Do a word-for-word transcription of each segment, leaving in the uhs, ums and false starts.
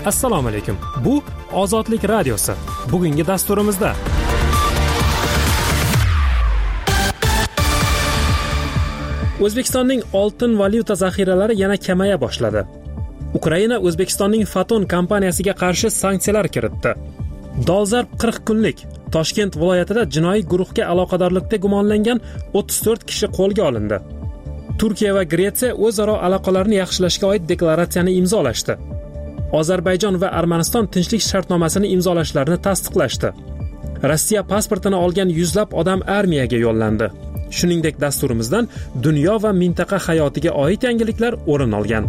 Assalomu alaykum. Bu Ozodlik radiosi. Bugungi dasturimizda O'zbekistonning oltin valyuta zaxiralari yana kamaya boshladi. Ukraina O'zbekistonning Foton kompaniyasiga qarshi sanksiyalar kiritdi. Dolzarb qirq kunlik Toshkent viloyatida jinoiy guruhga aloqadorlikda gumonlangan o'ttiz to'rt kishi qo'lga olindi. Turkiya va Gretsiya o'zaro aloqalarni yaxshilashga oid deklaratsiyani imzolashdi. Ozarbayjon va Armaniston tinchlik shartnomasini imzolashlarini tasdiqlashdi. Rossiya pasportini olgan yuzlab odam armiyaga yo'llandi. Shuningdek, dasturimizdan dunyo va mintaqa hayotiga oid yangiliklar o'rin olgan.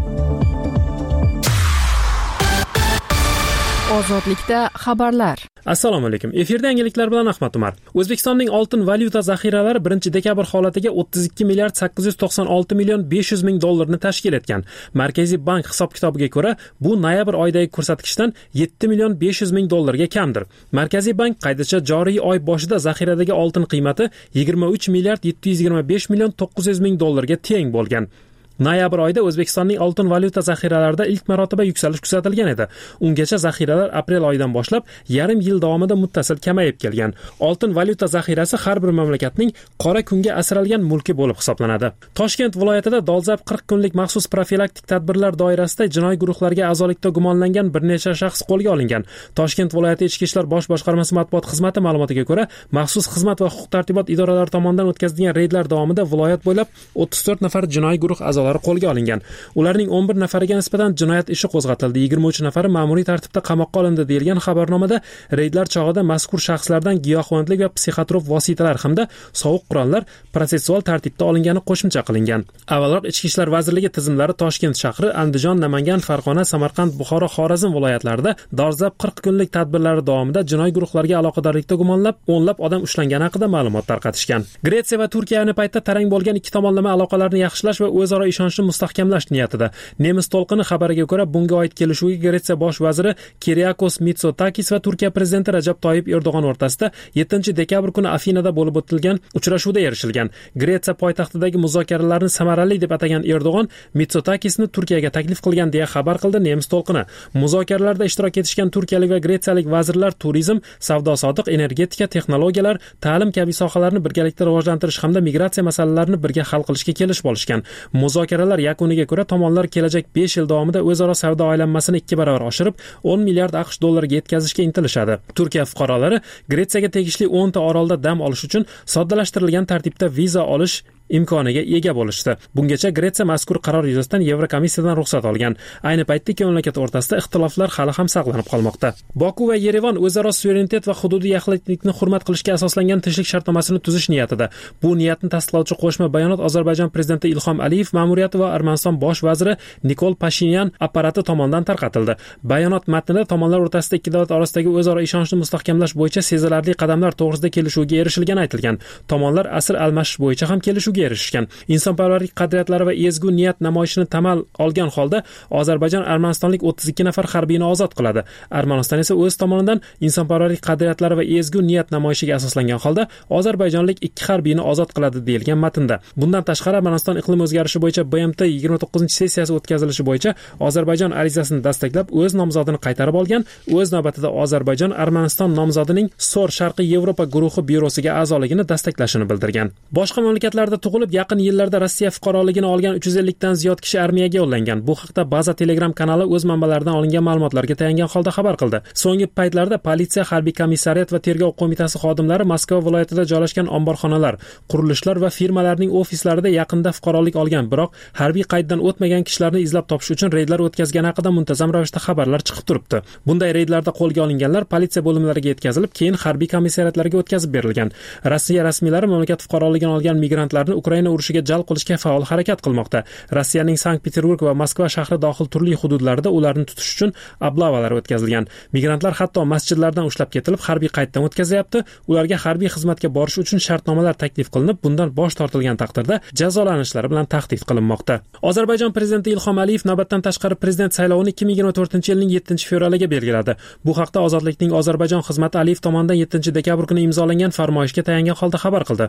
Ozodlikda xabarlar. Assalomu alaykum. Efirda yangiliklar bilan Ahmad Umar. O'zbekistonning oltin valyuta zaxiralari birinchi dekabr holatiga o'ttiz ikki milliard sakkiz yuz to'qson olti million besh yuz ming dollarni tashkil etgan. Markaziy bank hisob-kitobiga ko'ra, bu noyabr oyidagi ko'rsatkichdan yetti million besh yuz ming dollarga kamdir. Markaziy bank qaydishicha, joriy oy boshida zaxiradagi oltin qiymati yigirma uch milliard yetti yuz yigirma besh million to'qqiz yuz ming dollarga teng bo'lgan. Noyabr oyida O'zbekistonning oltin valyuta zaxiralarida ilk marotaba yuksalish kuzatilgan edi. Ungacha zaxiralar aprel oyidan boshlab yarim yil davomida muttasil kamayib kelgan. Oltin valyuta zaxirasi har bir mamlakatning qora kunga asralgan mulki bo'lib hisoblanadi. Toshkent viloyatida dolzarb qirq kunlik maxsus profilaktik tadbirlar doirasida jinoiy guruhlarga a'zolikda gumonlangan bir necha shaxs qo'lga olingan. Toshkent viloyati Ichki ishlar bosh boshqarmasi matbuot xizmati ma'lumotiga ko'ra, maxsus xizmat va huquq-tartibot idoralari tomonidan o'tkazilgan reydlar davomida viloyat bo'ylab o'ttiz to'rt nafar jinoiy guruh a'zolari qo'lga olingan. Ularning o'n bir nafariga nisbatan jinoyat ishi qo'zg'atildi. yigirma uch nafari ma'muriy tartibda qamoqqa olindi deyilgan xabarnomada reydlar chog'ida mazkur shaxslardan giyohvandlik va psixotrop vositalar hamda sovuq qurollar protsessual tartibda olingani qo'shimcha qilingan. Avvalroq Ichki ishlar vazirligi tizimlari Toshkent shahri, Andijon, Namangan, Farg'ona, Samarqand, Buxoro, Xorazm viloyatlarida dolzarb qirq kunlik tadbirlari davomida jinoiy guruhlarga aloqadorlikda gumonlab o'nlab odam ushlangani haqida ma'lumot tarqatishgan. Gretsiya va Turkiya ayni paytda tarang bo'lgan ikki tomonlama aloqalarni yaxshilash va o'zaro ishonchni mustahkamlash niyatida. Nemis to'lqini xabariga ko'ra, bunga oid kelishuvga Gretsiya bosh vaziri Kyriakos Mitsotakis va Turkiya prezidenti Rajab Toyyib Erdo'g'on o'rtasida yettinchi dekabr kuni Afinada bo'lib o'tilgan uchrashuvda erishilgan. Gretsiya poytaxtidagi muzokaralarni samarali deb atagan Erdo'g'on Mitsotakisni Turkiyaga taklif qilgan deya xabar qildi Nemis to'lqini. Muzokaralarda ishtirok etishgan turkiyalik va gretsiyalik vazirlar turizm, savdo-sotiq, energetika, texnologiyalar, ta'lim kabi sohalarni birgalikda rivojlantirish hamda migratsiya masalalarini birga hal qilishga kelishib olishgan. Muzokaralar yakuniga ko'ra tomonlar kelajak besh yil davomida o'zaro savdo aylanmasini ikki barobar oshirib, o'n milliard AQSh dollariga yetkazishga intilishadi. Turkiya fuqarolari Gretsiyaga tegishli o'n ta orolda dam olish uchun soddalashtirilgan tartibda viza olish imkoniga ega bo'lishdi. Bungacha Gretsiya mazkur qaror yuzasidan Yevrokomissiyadan ruxsat olgan. Ayni paytda ikki mamlakat o'rtasida ixtiloflar hali ham saqlanib qolmoqda. Boku va Yerevan o'zaro suverenitet va hududiy yaxlitlikni hurmat qilishga asoslangan tinchlik shartnomasini tuzish niyatida. Bu niyatni tasdiqlovchi qo'shma bayonot Ozarbayjon prezidenti Ilhom Aliyev ma'muriyati va Armaniston bosh vaziri Nikol Pashinyan apparati tomonidan tarqatildi. Bayonot matnida tomonlar o'rtasida ikki davlat orasidagi o'zaro ishonchni mustahkamlash bo'yicha sezilarli qadamlar to'g'risida kelishuvga erishilgani aytilgan. Tomonlar asr almashish bo'yicha ham kelishuvga erishgan. Insonparvarlik qadriyatlari va ezgu niyat namoyishini tamal olgan holda Ozarbayjon armanistonlik o'ttiz ikki nafar harbiyni ozod qiladi. Armaniston esa o'z tomonidan insonparvarlik qadriyatlari va ezgu niyat namoyishiga asoslangan holda ozarbayjonlik ikki harbiyni ozod qiladi deyilgan matnda. Bundan tashqari Armaniston iqlim o'zgarishi bo'yicha B M T yigirma to'qqizinchi sessiyasi o'tkazilishi bo'yicha Ozarbayjon arizasini dastaklab o'z nomzodini qaytarib olgan. O'z navbatida Ozarbayjon Armaniston nomzodining Sor Sharqiy Yevropa guruhi byurosiga a'zoligini dastaklashini bildirgan. Boshqa mamlakatlarda tug'ilib, yaqin yillarda Rossiya fuqaroligini olgan uch yuz ellik dan ziyod kishi armiyaga yo'llangan. Bu haqda Baza Telegram kanali o'z manbalaridan olingan ma'lumotlarga tayangan holda xabar qildi. So'nggi paytlarda politsiya, harbiy komissariyat va tergov qo'mitasi xodimlari Moskva viloyatida joylashgan omborxonalar, qurilishlar va firmalarning ofislarida yaqinda fuqarolik olgan, biroq harbiy qayddan o'tmagan kishilarni izlab topish uchun reydlar o'tkazgani haqida muntazam ravishda xabarlar chiqib turibdi. Bunday reydlarda qo'lga olinganlar politsiya bo'limlariga yetkazilib, keyin harbiy komissariyatlarga o'tkazib berilgan. Rossiya rasmiylari mamlakat fuqaroligini olgan migrantlarni Ukraina urushiga jalb qilishga faol harakat qilmoqda. Rossiyaning Sankt-Peterburg va Moskva shahri dohil turli hududlarida ularni tutish uchun oblavalar o'tkazilgan. Migrantlar hatto masjidlardan ushlab ketilib, harbiy qayddan o'tkazilyapti. Ularga harbiy xizmatga borish uchun shartnomalar taklif qilinib, bundan bosh tortilgan taqdirda jazolanishlari bilan tahdid qilinmoqda. Ozarbayjon prezidenti Ilhom Aliyev navbatdan tashqari prezident saylovini ikki ming yigirma to'rtinchi yilning yettinchi fevraliga belgiladi. Bu haqda Ozodlikning Ozarbayjon xizmati Aliyev tomonidan yettinchi dekabr kuni imzolangan farmoyishga tayangan holda xabar qildi.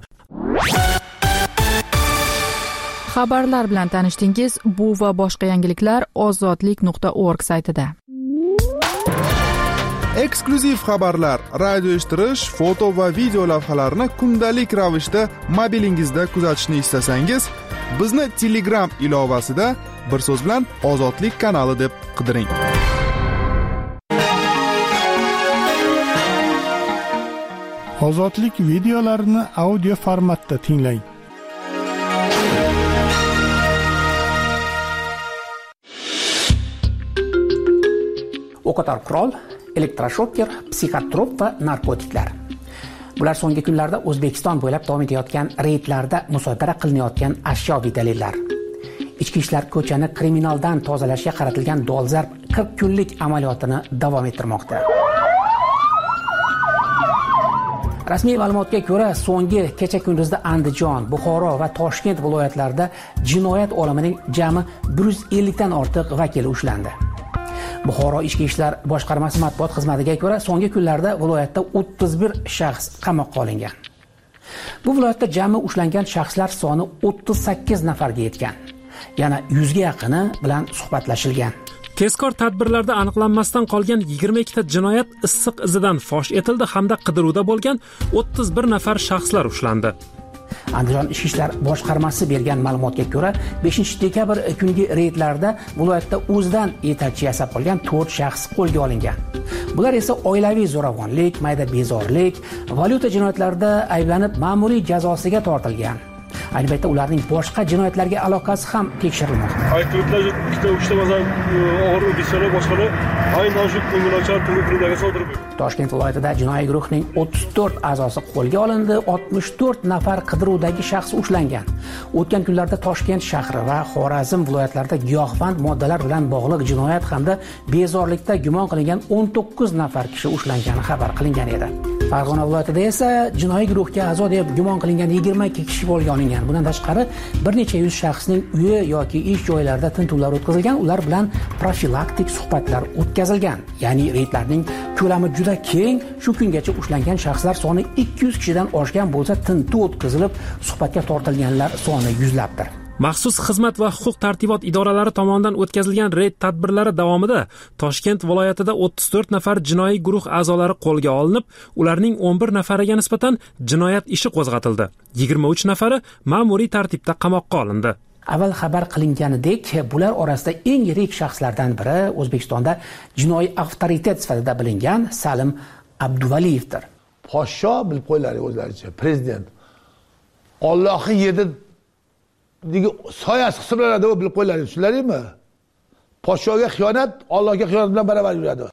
Xabarlar bilan tanishdingiz. Bu va boshqa yangiliklar ozodlik nuqta org saytida. Eksklyuziv xabarlar, radio eshittirish, foto va video lavhalarni kundalik ravishda mobilingizda kuzatishni istasangiz, bizni Telegram ilovasida bir so'z bilan Ozodlik kanali deb qidiring. Ozodlik videolarini audio formatda tinglang. O'qotar qurol, elektroshoker, psixotrop va narkotiklar. Bular so'nggi kunlarda O'zbekiston bo'ylab davom etayotgan reydlarda musodara qilinayotgan ashyoviy dalillar. Ichki ishlar ko'chani kriminaldan tozalashga qaratilgan dolzarb qirq kunlik amaliyotini davom ettirmoqda. Rasmiy ma'lumotga ko'ra, so'nggi kecha kunduzda Andijon, Buxoro va Toshkent viloyatlarida jinoyat olamining jami bir yuz ellik dan ortiq vakili ushlandi. Buxoro ichki ishlar boshqarmasi matbuot xizmatiga ko'ra, so'nggi kunlarda viloyatda o'ttiz bir shaxs qamoqqa olingan. Bu viloyatda jami ushlangan shaxslar soni o'ttiz sakkiz nafarga yetgan. Yana yuzga yaqini bilan suhbatlashilgan. Tezkor tadbirlarda aniqlanmasdan qolgan yigirma ikkita jinoyat issiq izidan fosh etildi hamda qidiruvda bo'lgan o'ttiz bir nafar shaxslar ushlandi. Andijon ichki ishlar boshqarmasi bergan ma'lumotga ko'ra, beshinchi dekabr kungi reydlarda viloyatda o'zidan yetakchi yasab qolgan to'rt shaxs qo'lga olingan. Bular esa oilaviy zo'ravonlik, mayda bezorilik, valyuta jinoyatlarida ayblanib ma'muriy jazosiga tortilgan. Ayni paytda ularning boshqa jinoyatlarga aloqasi ham tekshirilmoqda. Aybdorlar ikkita uchta masalan og'ir o'zbekistonlik boshqalar aynan shu ko'ngilochar tumanidagi sodir bo'ldi. Toshkent viloyatida jinoiy guruhning o'ttiz to'rt a'zosi qo'lga olindi, oltmish to'rt nafar qidiruvdagi shaxs ushlangan. O'tgan kunlarda Toshkent shahri va Xorazm viloyatlarida giyohvand moddalar bilan bog'liq jinoyat hamda bezorilikda gumon qilingan o'n to'qqiz nafar kishi ushlangani xabar qilingan edi. Farg'ona viloyatida esa jinoiy guruhga a'zo deb gumon qilingan yigirma ikki kishi qo'lga olingan. Bundan tashqari bir necha yuz shaxsning uyi yoki ish joylarida tintuvlar o'tkazilgan, ular bilan profilaktik suhbatlar o'tkazilgan. Ya'ni reydlarning ko'lami juda keng, shu kungacha ushlangan shaxslar soni ikki yuz kishidan oshgan bo'lsa, tintuv o'tkazilib, suhbatga tortilganlar soni yuzlabdir. Maxsus xizmat va huquq tartibot idoralari tomonidan o'tkazilgan reyd tadbirlari davomida Toshkent viloyatida o'ttiz to'rt nafar jinoiy guruh a'zolari qo'lga olinib, ularning o'n bir nafariga nisbatan jinoyat ishi qo'zg'atildi. yigirma uch nafari ma'muriy tartibda qamoqqa olindi. Avval xabar qilinganidek, bular orasida eng yirik shaxslardan biri O'zbekistonda jinoiy avtoritet sifatida bilingan Salim Abduvaliyevdir. Podsho bilib qo'yinglar o'zlaricha, prezident. Allohning yerda degi soyasi hisoblanadi, bilib qo'yinglar, tushunlaringmi? Podshoga xiyonat Allohga xiyonat bilan baravar yuradi.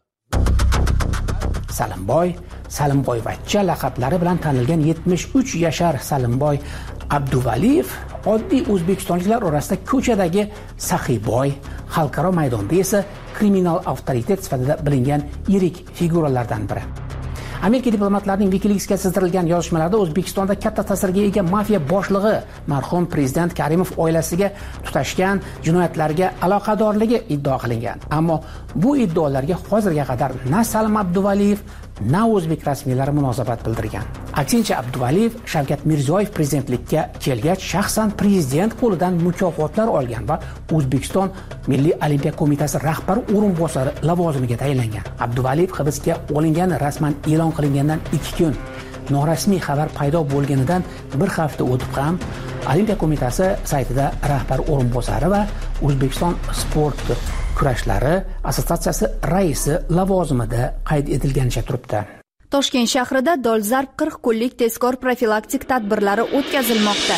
Salimboy, Salimboyvachcha laqablari bilan tanilgan yetmish uch yashar Salimboy Abduvaliyev oddiy o'zbekistonliklar orasida ko'chadagi saxiyboy, xalqaro maydonda esa kriminal avtoritet sifatida bilingan yirik figuralardan biri. Amerika diplomatlarining WikiLeaksga sizdirilgan yozishmalarda O'zbekistonda katta ta'sirga ega mafiya boshlig'i marhum prezident Karimov oilasiga tutashgan jinoyatlarga aloqadorligi iddia qilingan. Ammo bu iddaolarga hozirga qadar na Salim Abduvaliyev, na o'zbek rasmiylari munosabat bildirgan. Aksincha, Abduvaliyev Shavkat Mirziyoyev prezidentlikka kelgach shaxsan prezident qo'lidan mukofotlar olgan va O'zbekiston Milliy Olimpiya qo'mitasi rahbari o'rinbosari lavozimiga tayinlangan. Abduvaliyev hibsga olingani rasman e'lon qilingandan ikki kun, norasmiy xabar paydo bo'lganidan bir hafta o'tib ham Olimpiya qo'mitasi saytida rahbar o'rinbosari va O'zbekiston sport kurashlari assotsiatsiyasi raisi lavozimida qayd etilganicha turibdi. Toshkent shahrida dolzarb qirq kunlik tezkor profilaktik tadbirlari o'tkazilmoqda.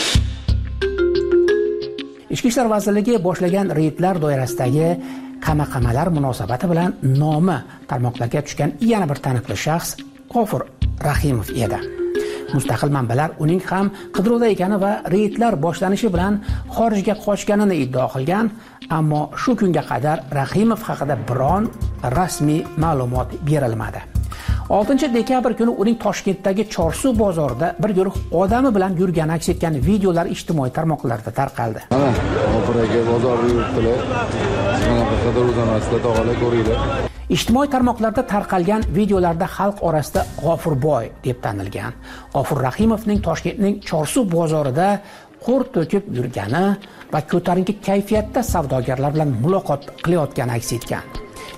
Ichki ishlar vazirligi boshlagan reydlar doirasidagi qamaqamalar munosabati bilan nomi tarmoqlarga tushgan yana bir taniqli shaxs G'ofur Rahimov edi. Mustaqil manbalar uning ham qidiruvda ekani va reydlar boshlanishi bilan xorijga qochganini iddao qilgan, ammo shu kunga qadar Rahimov haqida biron rasmiy ma'lumot berilmadi. oltinchi dekabr kuni uning Toshkentdagi Chorsu bozorida bir guruh odami bilan yurgani aks etgan videolar ijtimoiy tarmoqlarda tarqaldi. Mana, operaga bozorda yuribdilar. Mana qidiruvdan o'zlamasida tog'alar ko'ringlar. Ijtimoiy tarmoqlarda tarqalgan videolarda xalq orasida G'ofurboy deb tanilgan G'ofur Rahimovning Toshkentning Chorsu bozorida qo'r to'kib yurgani va ko'tarinki kayfiyatda savdogarlar bilan muloqot qilayotgani aks etgan.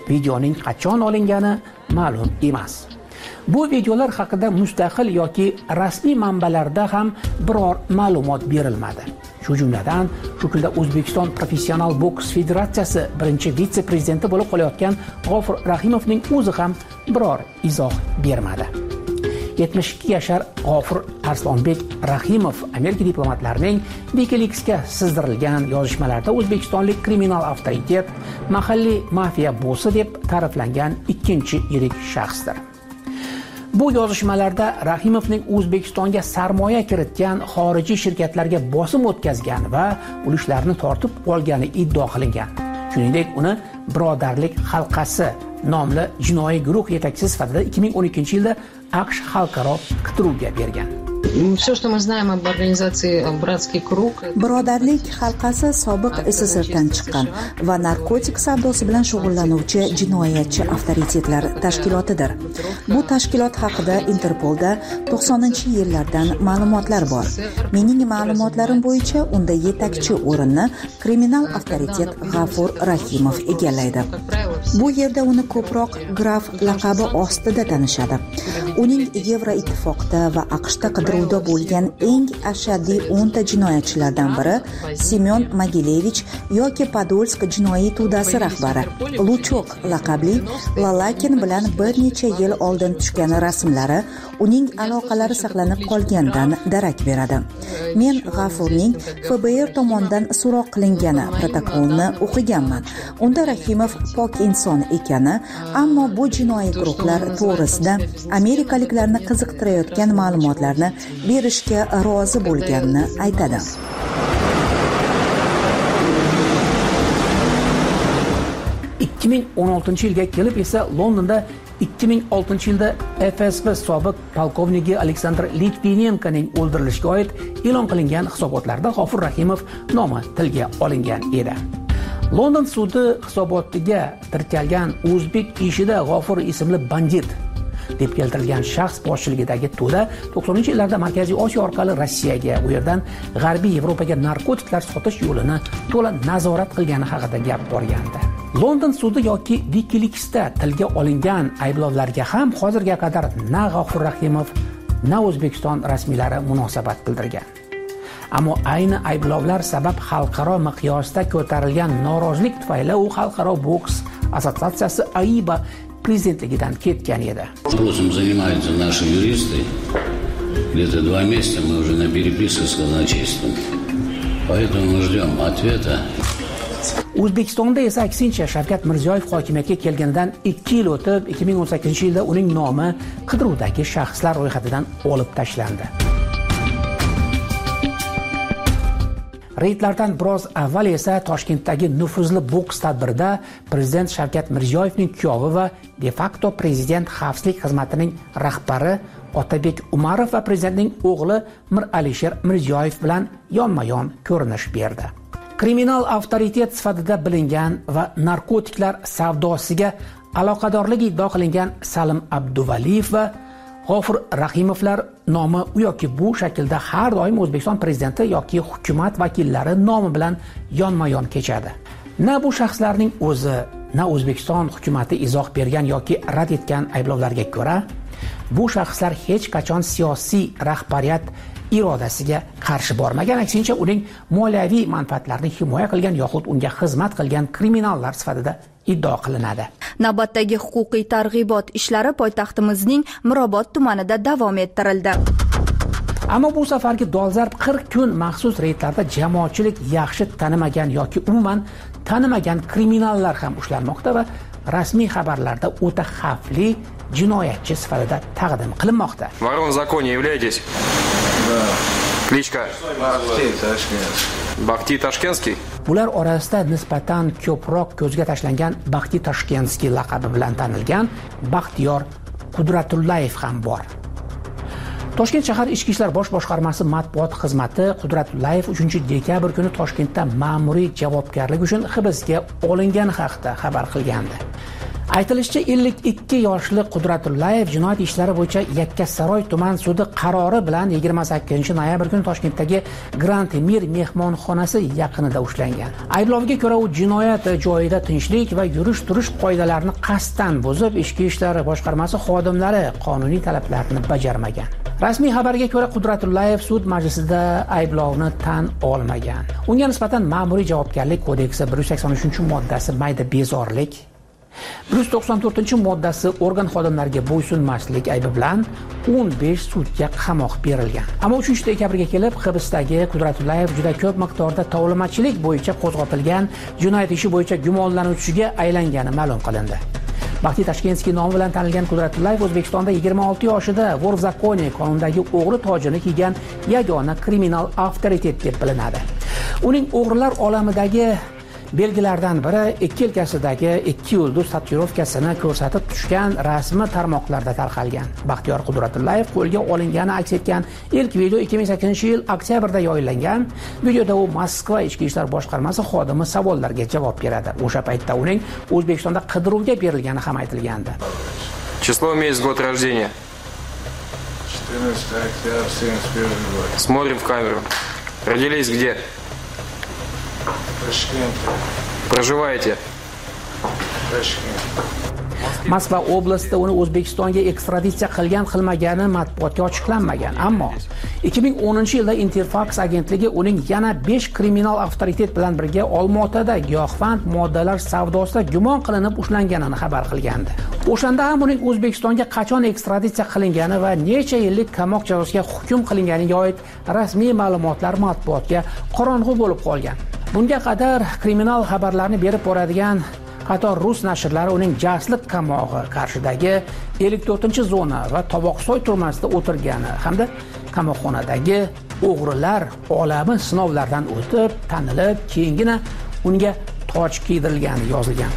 videoning qachon olingani ma'lum emas. Bu videolar haqida mustaqil yoki rasmiy manbalarda ham biror ma'lumot berilmadi. Shu jumladan, shu kunda O'zbekiston Professional boks federatsiyasi birinchi vitse-prezidenti bo'lib qolayotgan G'ofur Rahimovning o'zi ham biror izoh bermadi. yetmish ikki yashar G'ofur Arslonbek Rahimov Amerika diplomatlarining WikiLeaks'ga sizdirilgan yozishmalarda o'zbekistonlik kriminal avtoritet, mahalliy mafiya bossi deb ta'riflangan ikkinchi yirik shaxsdir. Bu yozishmalarda Rahimovning O'zbekistonga sarmoya kiritgan xorijiy shirkatlarga bosim o'tkazgan va ulushlarni tortib olgani iddio qilingan. Shuningdek, uni Birodarlik halqasi nomli jinoiy guruh yetakchisi sifatida ikki ming o'n ikkinchi yilda AQSh xalqaro qidiruvga bergan. Все, что мы знаем об организации «Братский круг». Birodarlik halqasi sobiq SSRdan chiqqan va narkotik savdosi bilan shug'ullanuvchi jinoyatchi avtoritetlar tashkilotidir. Bu tashkilot haqida Interpolda to'qsoninchi yillardan ma'lumotlar bor. Mening ma'lumotlarim bo'yicha unda yetakchi o'rinni kriminal avtoritet G'ofur Rahimov egallaydi. Bu yerda uni ko'proq graf laqabi ostida tanishadi. Uning Yevroittifoqda va AQShda qidiruvda bo'lgan eng ashaddiy o'nta jinoyatchilardan biri Semyon Mogilevich yoki Podolsk jinoiy to'dasi rahbari Luchok laqabli Lalakin bilan bir necha yil oldin tushgan rasmlari uning aloqalari saqlanib qolgandan darak beradi. Men G'ofurning F B R tomonidan so'roq qilingani protokolni o'qiganman. Unda Rahimov pok inson ekani, ammo bu jinoiy guruhlar to'g'risida amerikaliklarni qiziqtirayotgan ma'lumotlarni berishga rozi bo'lganini aytadi. ikki ming o'n oltinchi yilga kelib esa Londonda ikki ming oltinchi yilda F S B sobiq polkovniki Aleksandr Litvinenkoning o'ldirilishiga oid e'lon qilingan hisobotlarda G'ofur Rahimov nomi tilga olingan edi. London sudi hisobotiga kiritilgan o'zbek ishida G'ofur ismli bandit deb keltirilgan shaxs boshchiligidagi to'da to'qsoninchi yillarda Markaziy Osiyo orqali Rossiyaga, u yerdan G'arbiy Yevropaga narkotiklar sotish yo'lini to'la nazorat qilgani haqida gap borgandi. London sudi yoki WikiLeaks'da tilga olingan ayblovlarga ham hozirga qadar na G'ofur Rahimov, na O'zbekiston rasmiylari munosabat bildirgan. Ammo ayni ayblovlar sabab xalqaro miqyosda ko'tarilgan norozilik tufayli u xalqaro boks assotsiatsiyasi A I B A prezidentligidan ketgan edi. Вопросом занимаются наши юристы. Где-то два месяца мы уже на переписке с казначейством. Поэтому мы ждем ответа. O'zbekistonda esa aksincha Shavkat Mirziyoyev hokimiyatga kelgandan ikki yil o'tib, ikki ming o'n sakkizinchi yilda uning nomi qidiruvdagi shaxslar ro'yxatidan olib tashlandi. Reydlardan biroz avval esa Toshkentdagi nufuzli boks tadbirida prezident Shavkat Mirziyoyevning kuyovi va de facto prezident xavfsizlik xizmatining rahbari Otabek Umarov va prezidentning o'g'li Mir Alisher Mirziyoyev bilan yonma-yon ko'rinish berdi. Kriminal avtoritet sifatida bilingan va narkotiklar savdosiga aloqadorligi iddia qilingan Salim Abduvaliyev va G'ofur Rahimovlar nomi u yoki bu shaklda har doim O'zbekiston prezidenti yoki hukumat vakillari nomi bilan yonma-yon kechadi. Na bu shaxslarning o'zi, na O'zbekiston hukumatı izoh bergan yoki rad etgan ayblovlarga ko'ra, bu shaxslar hech qachon siyosiy rahbariyat irodasiga qarshi bormagan, aksincha uning moliyaviy manfaatlarini himoya qilgan yoxud unga xizmat qilgan kriminallar sifatida iddao qilinadi. Navbatdagi huquqiy targ'ibot ishlari poytaxtimizning Mirobod tumanida davom ettirildi. Ammo bu safargi dolzarb qirq kun maxsus reydlarda jamoatchilik yaxshi tanimagan yoki umuman tanimagan kriminallar ham ushlanmoqda va rasmiy xabarlarda o'ta xavfli jinoyatchi sifatida taqdim qilinmoqda. Ворон в законе являетесь? Да. Кличка? Бахти Tashkent. Бахти Tashkentskiy. Bular orasida nisbatan ko'proq ko'zga tashlangan Baxti Tashkentskiy laqabi bilan tanilgan Baxtiyor Qudratullayev ham bor. Toshkent shahar Ichki ishlar bosh boshqarmasi matbuot xizmati Qudratullayev uchinchi dekabr kuni Toshkentda ma'muriy javobgarlik uchun hibsga olingani haqida xabar qilgandi. Aytilishicha ellik ikki yoshli Qudratullayev jinoyat ishlari bo'yicha Yakkasaroy tuman sudi qarori bilan yigirma sakkizinchi noyabr kuni Toshkentdagi Grand Mir mehmonxonasi yaqinida ushlangan. Ayblovga ko'ra u jinoyat joyida tinchlik va yurish-turish qoidalarini qasddan buzib, ichki ishlar boshqarmasi xodimlari qonuniy talablarni bajarmagan. Rasmiy xabarga ko'ra Qudratullayev sud majlisida ayblovni tan olmagan. Unga nisbatan ma'muriy javobgarlik kodeksi bir yuz sakson uchinchi moddasi mayda bezorlik, bir yuz to'qson to'rtinchi moddasi organ xodimlariga bo'ysunmaslik aybi bilan o'n besh sutka qamoq berilgan. Ammo uchinchi dekabrga kelib hibsdagi Qudratullayev juda ko'p miqdorda tovlamachilik bo'yicha qo'zg'atilgan jinoyat ishi bo'yicha gumonlanuvchiga aylangani ma'lum qilindi. Baxtiy Tashkentskiy nomi bilan tanilgan Qudratullayev O'zbekistonda yigirma olti yoshida Vor v zakoni qonundagi o'g'ri tojini kiygan yagona kriminal avtoritet deb bilinadi. Uning o'g'rilar olamidagi belgilardan biri ikki yelkasidagi ikki yulduz tatuirovkasini ko'rsatib tushgan rasmi tarmoqlarda tarqalgan. Baxtiyor Qudratullayev qo'lga olingani aks etgan ilk video ikki ming sakkizinchi yil oktyabrda yoyillangan. Videoda u Moskva ichki ishlar boshqarmasi xodimi savollarga javob beradi. O'sha paytda uning O'zbekistonda qidiruvga berilgani ham aytilgandi. Число, месяц, год рождения. четырнадцатое октября семьдесят первого года. Смотрим в камеру. Родились где? Ташкент. Проживаете? Ташкент. Moskva oblastida uni O'zbekistonga ekstraditsiya qilgan qilmagani matbuotga ochiqlanmagan. Ammo ikki ming o'ninchi yilda Interfax agentligi uning yana besh kriminal avtoritet bilan birga Olmaotada giyohvand moddalar savdosida gumon qilinib ushlanganini xabar qilgandi. O'shanda ham uning O'zbekistonga qachon ekstraditsiya qilingani va necha yillik qamoq jazosiga hukm qilinganiga oid rasmiy ma'lumotlar matbuotga qorong'u bo'lib qolgan. Bunga qadar kriminal xabarlarni berib boradigan qator rus nashrlari uning jasliq qamog'i qarshidagi ellik to'rtinchi zona va Tovoqsoy turmasida o'tirgani hamda qamoqxonadagi o'g'rilar olami sinovlardan o'tib, tanilib, keyingina unga toj kiydirilgani yozilgan.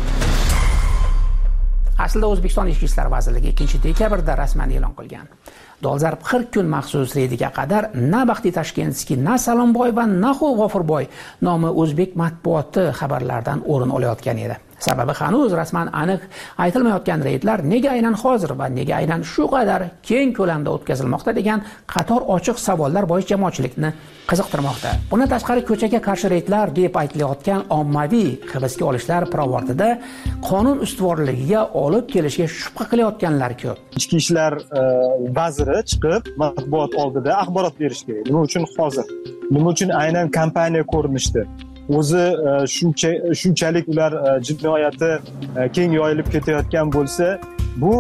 Aslida O'zbekiston Ichki ishlar vazirligi ikkinchi dekabrda rasman e'lon qilgan. Dolzarb qirq kun maxsus reydiga qadar na Baxtiy Tashkentskiy, na Salomboy va na G'ofurboy nomi o'zbek matbuoti xabarlaridan o'rin olayotgan edi. Sababi hanuz rasman aniq aytilmayotgan reydlar nega aynan hozir va nega aynan shu qadar keng ko'lamda o'tkazilmoqda degan qator ochiq savollar bo'yicha jamoatchilikni qiziqtirmoqda. Bundan tashqari ko'chaga qarshi reydlar deb aytilayotgan ommaviy hibsga olishlar pirovardida qonun ustuvorligiga olib kelishga shubha qilayotganlar ko'p. Ichki ishlar vaziri chiqib matbuot oldida axborot berish kerak. Nima uchun hozir? Nima uchun aynan kompaniya ko'rinishdi? O'zi shuncha shunchalik ular jinoyati keng yoyilib ketayotgan bo'lsa, bu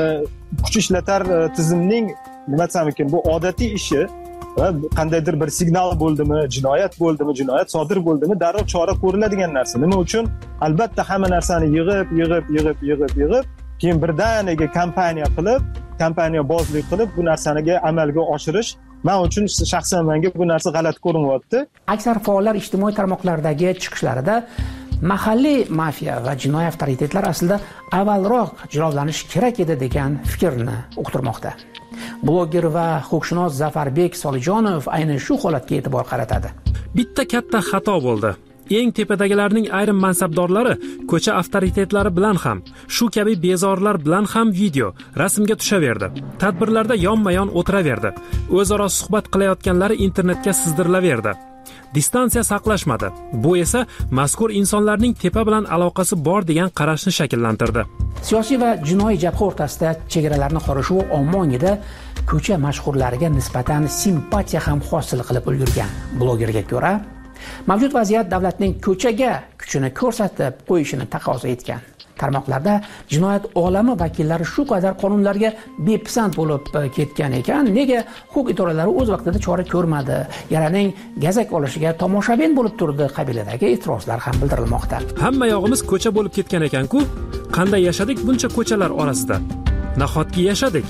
kuch ishlatar tizimning nima desam ekan, bu odatiy ishi va qandaydir bir signal bo'ldimi, jinoyat bo'ldimi, jinoyat sodir bo'ldimi, darrov chora ko'riladigan narsa. Nima uchun? Albatta hamma narsani yig'ib, yig'ib, yig'ib, yig'ib, yig'ib, keyin birdaniga kompaniya qilib, kompaniya bozlik qilib bu narsani amalga oshirish men uchun shaxsan menga bu narsa g'alati ko'rinyapti. Aksar faollar ijtimoiy tarmoqlardagi chiqishlarida mahalliy mafiya va jinoiy avtoritetlar aslida avvalroq jilovlanishi kerak edi degan fikrni uqtirmoqda. Bloger va huquqshunos Zafarbek Solijonov aynan shu holatga e'tibor qaratadi. Bitta katta xato bo'ldi. Eng tepadagilarning ayrim mansabdorlari ko'cha avtoritetlari bilan ham, shu kabi bezorlar bilan ham video, rasmga tushaverdi. Tadbirlarda yonma-yon o'tiraverdi. O'zaro suhbat qilayotganlari internetga sizdirilaverdi. Distansiya saqlashmadi. Bu esa mazkur insonlarning tepa bilan aloqasi bor degan qarashni shakllantirdi. Siyosiy va jinoiy jabha o'rtasida chegaralarni qorishuv omma ongida ko'cha mashhurlariga nisbatan simpatiya ham hosil qilib ulgurgan. Blogerga ko'ra, mavjud vaziyat davlatning ko'chaga kuchini ko'rsatib qo'yishini taqozo etgan. Tarmoqlarda jinoyat olami vakillari shu qadar qonunlarga bepisand bo'lib ketgan ekan, nega huquq idoralari o'z vaqtida chora ko'rmadi? Yaraning gazak olishiga tomoshabin bo'lib turdi qabilidagi e'tirozlar ham bildirilmoqda. Hamma yog'imiz ko'cha bo'lib ketgan ekan-ku, qanday yashadik buncha ko'chalar orasida? Nahotki yashadik?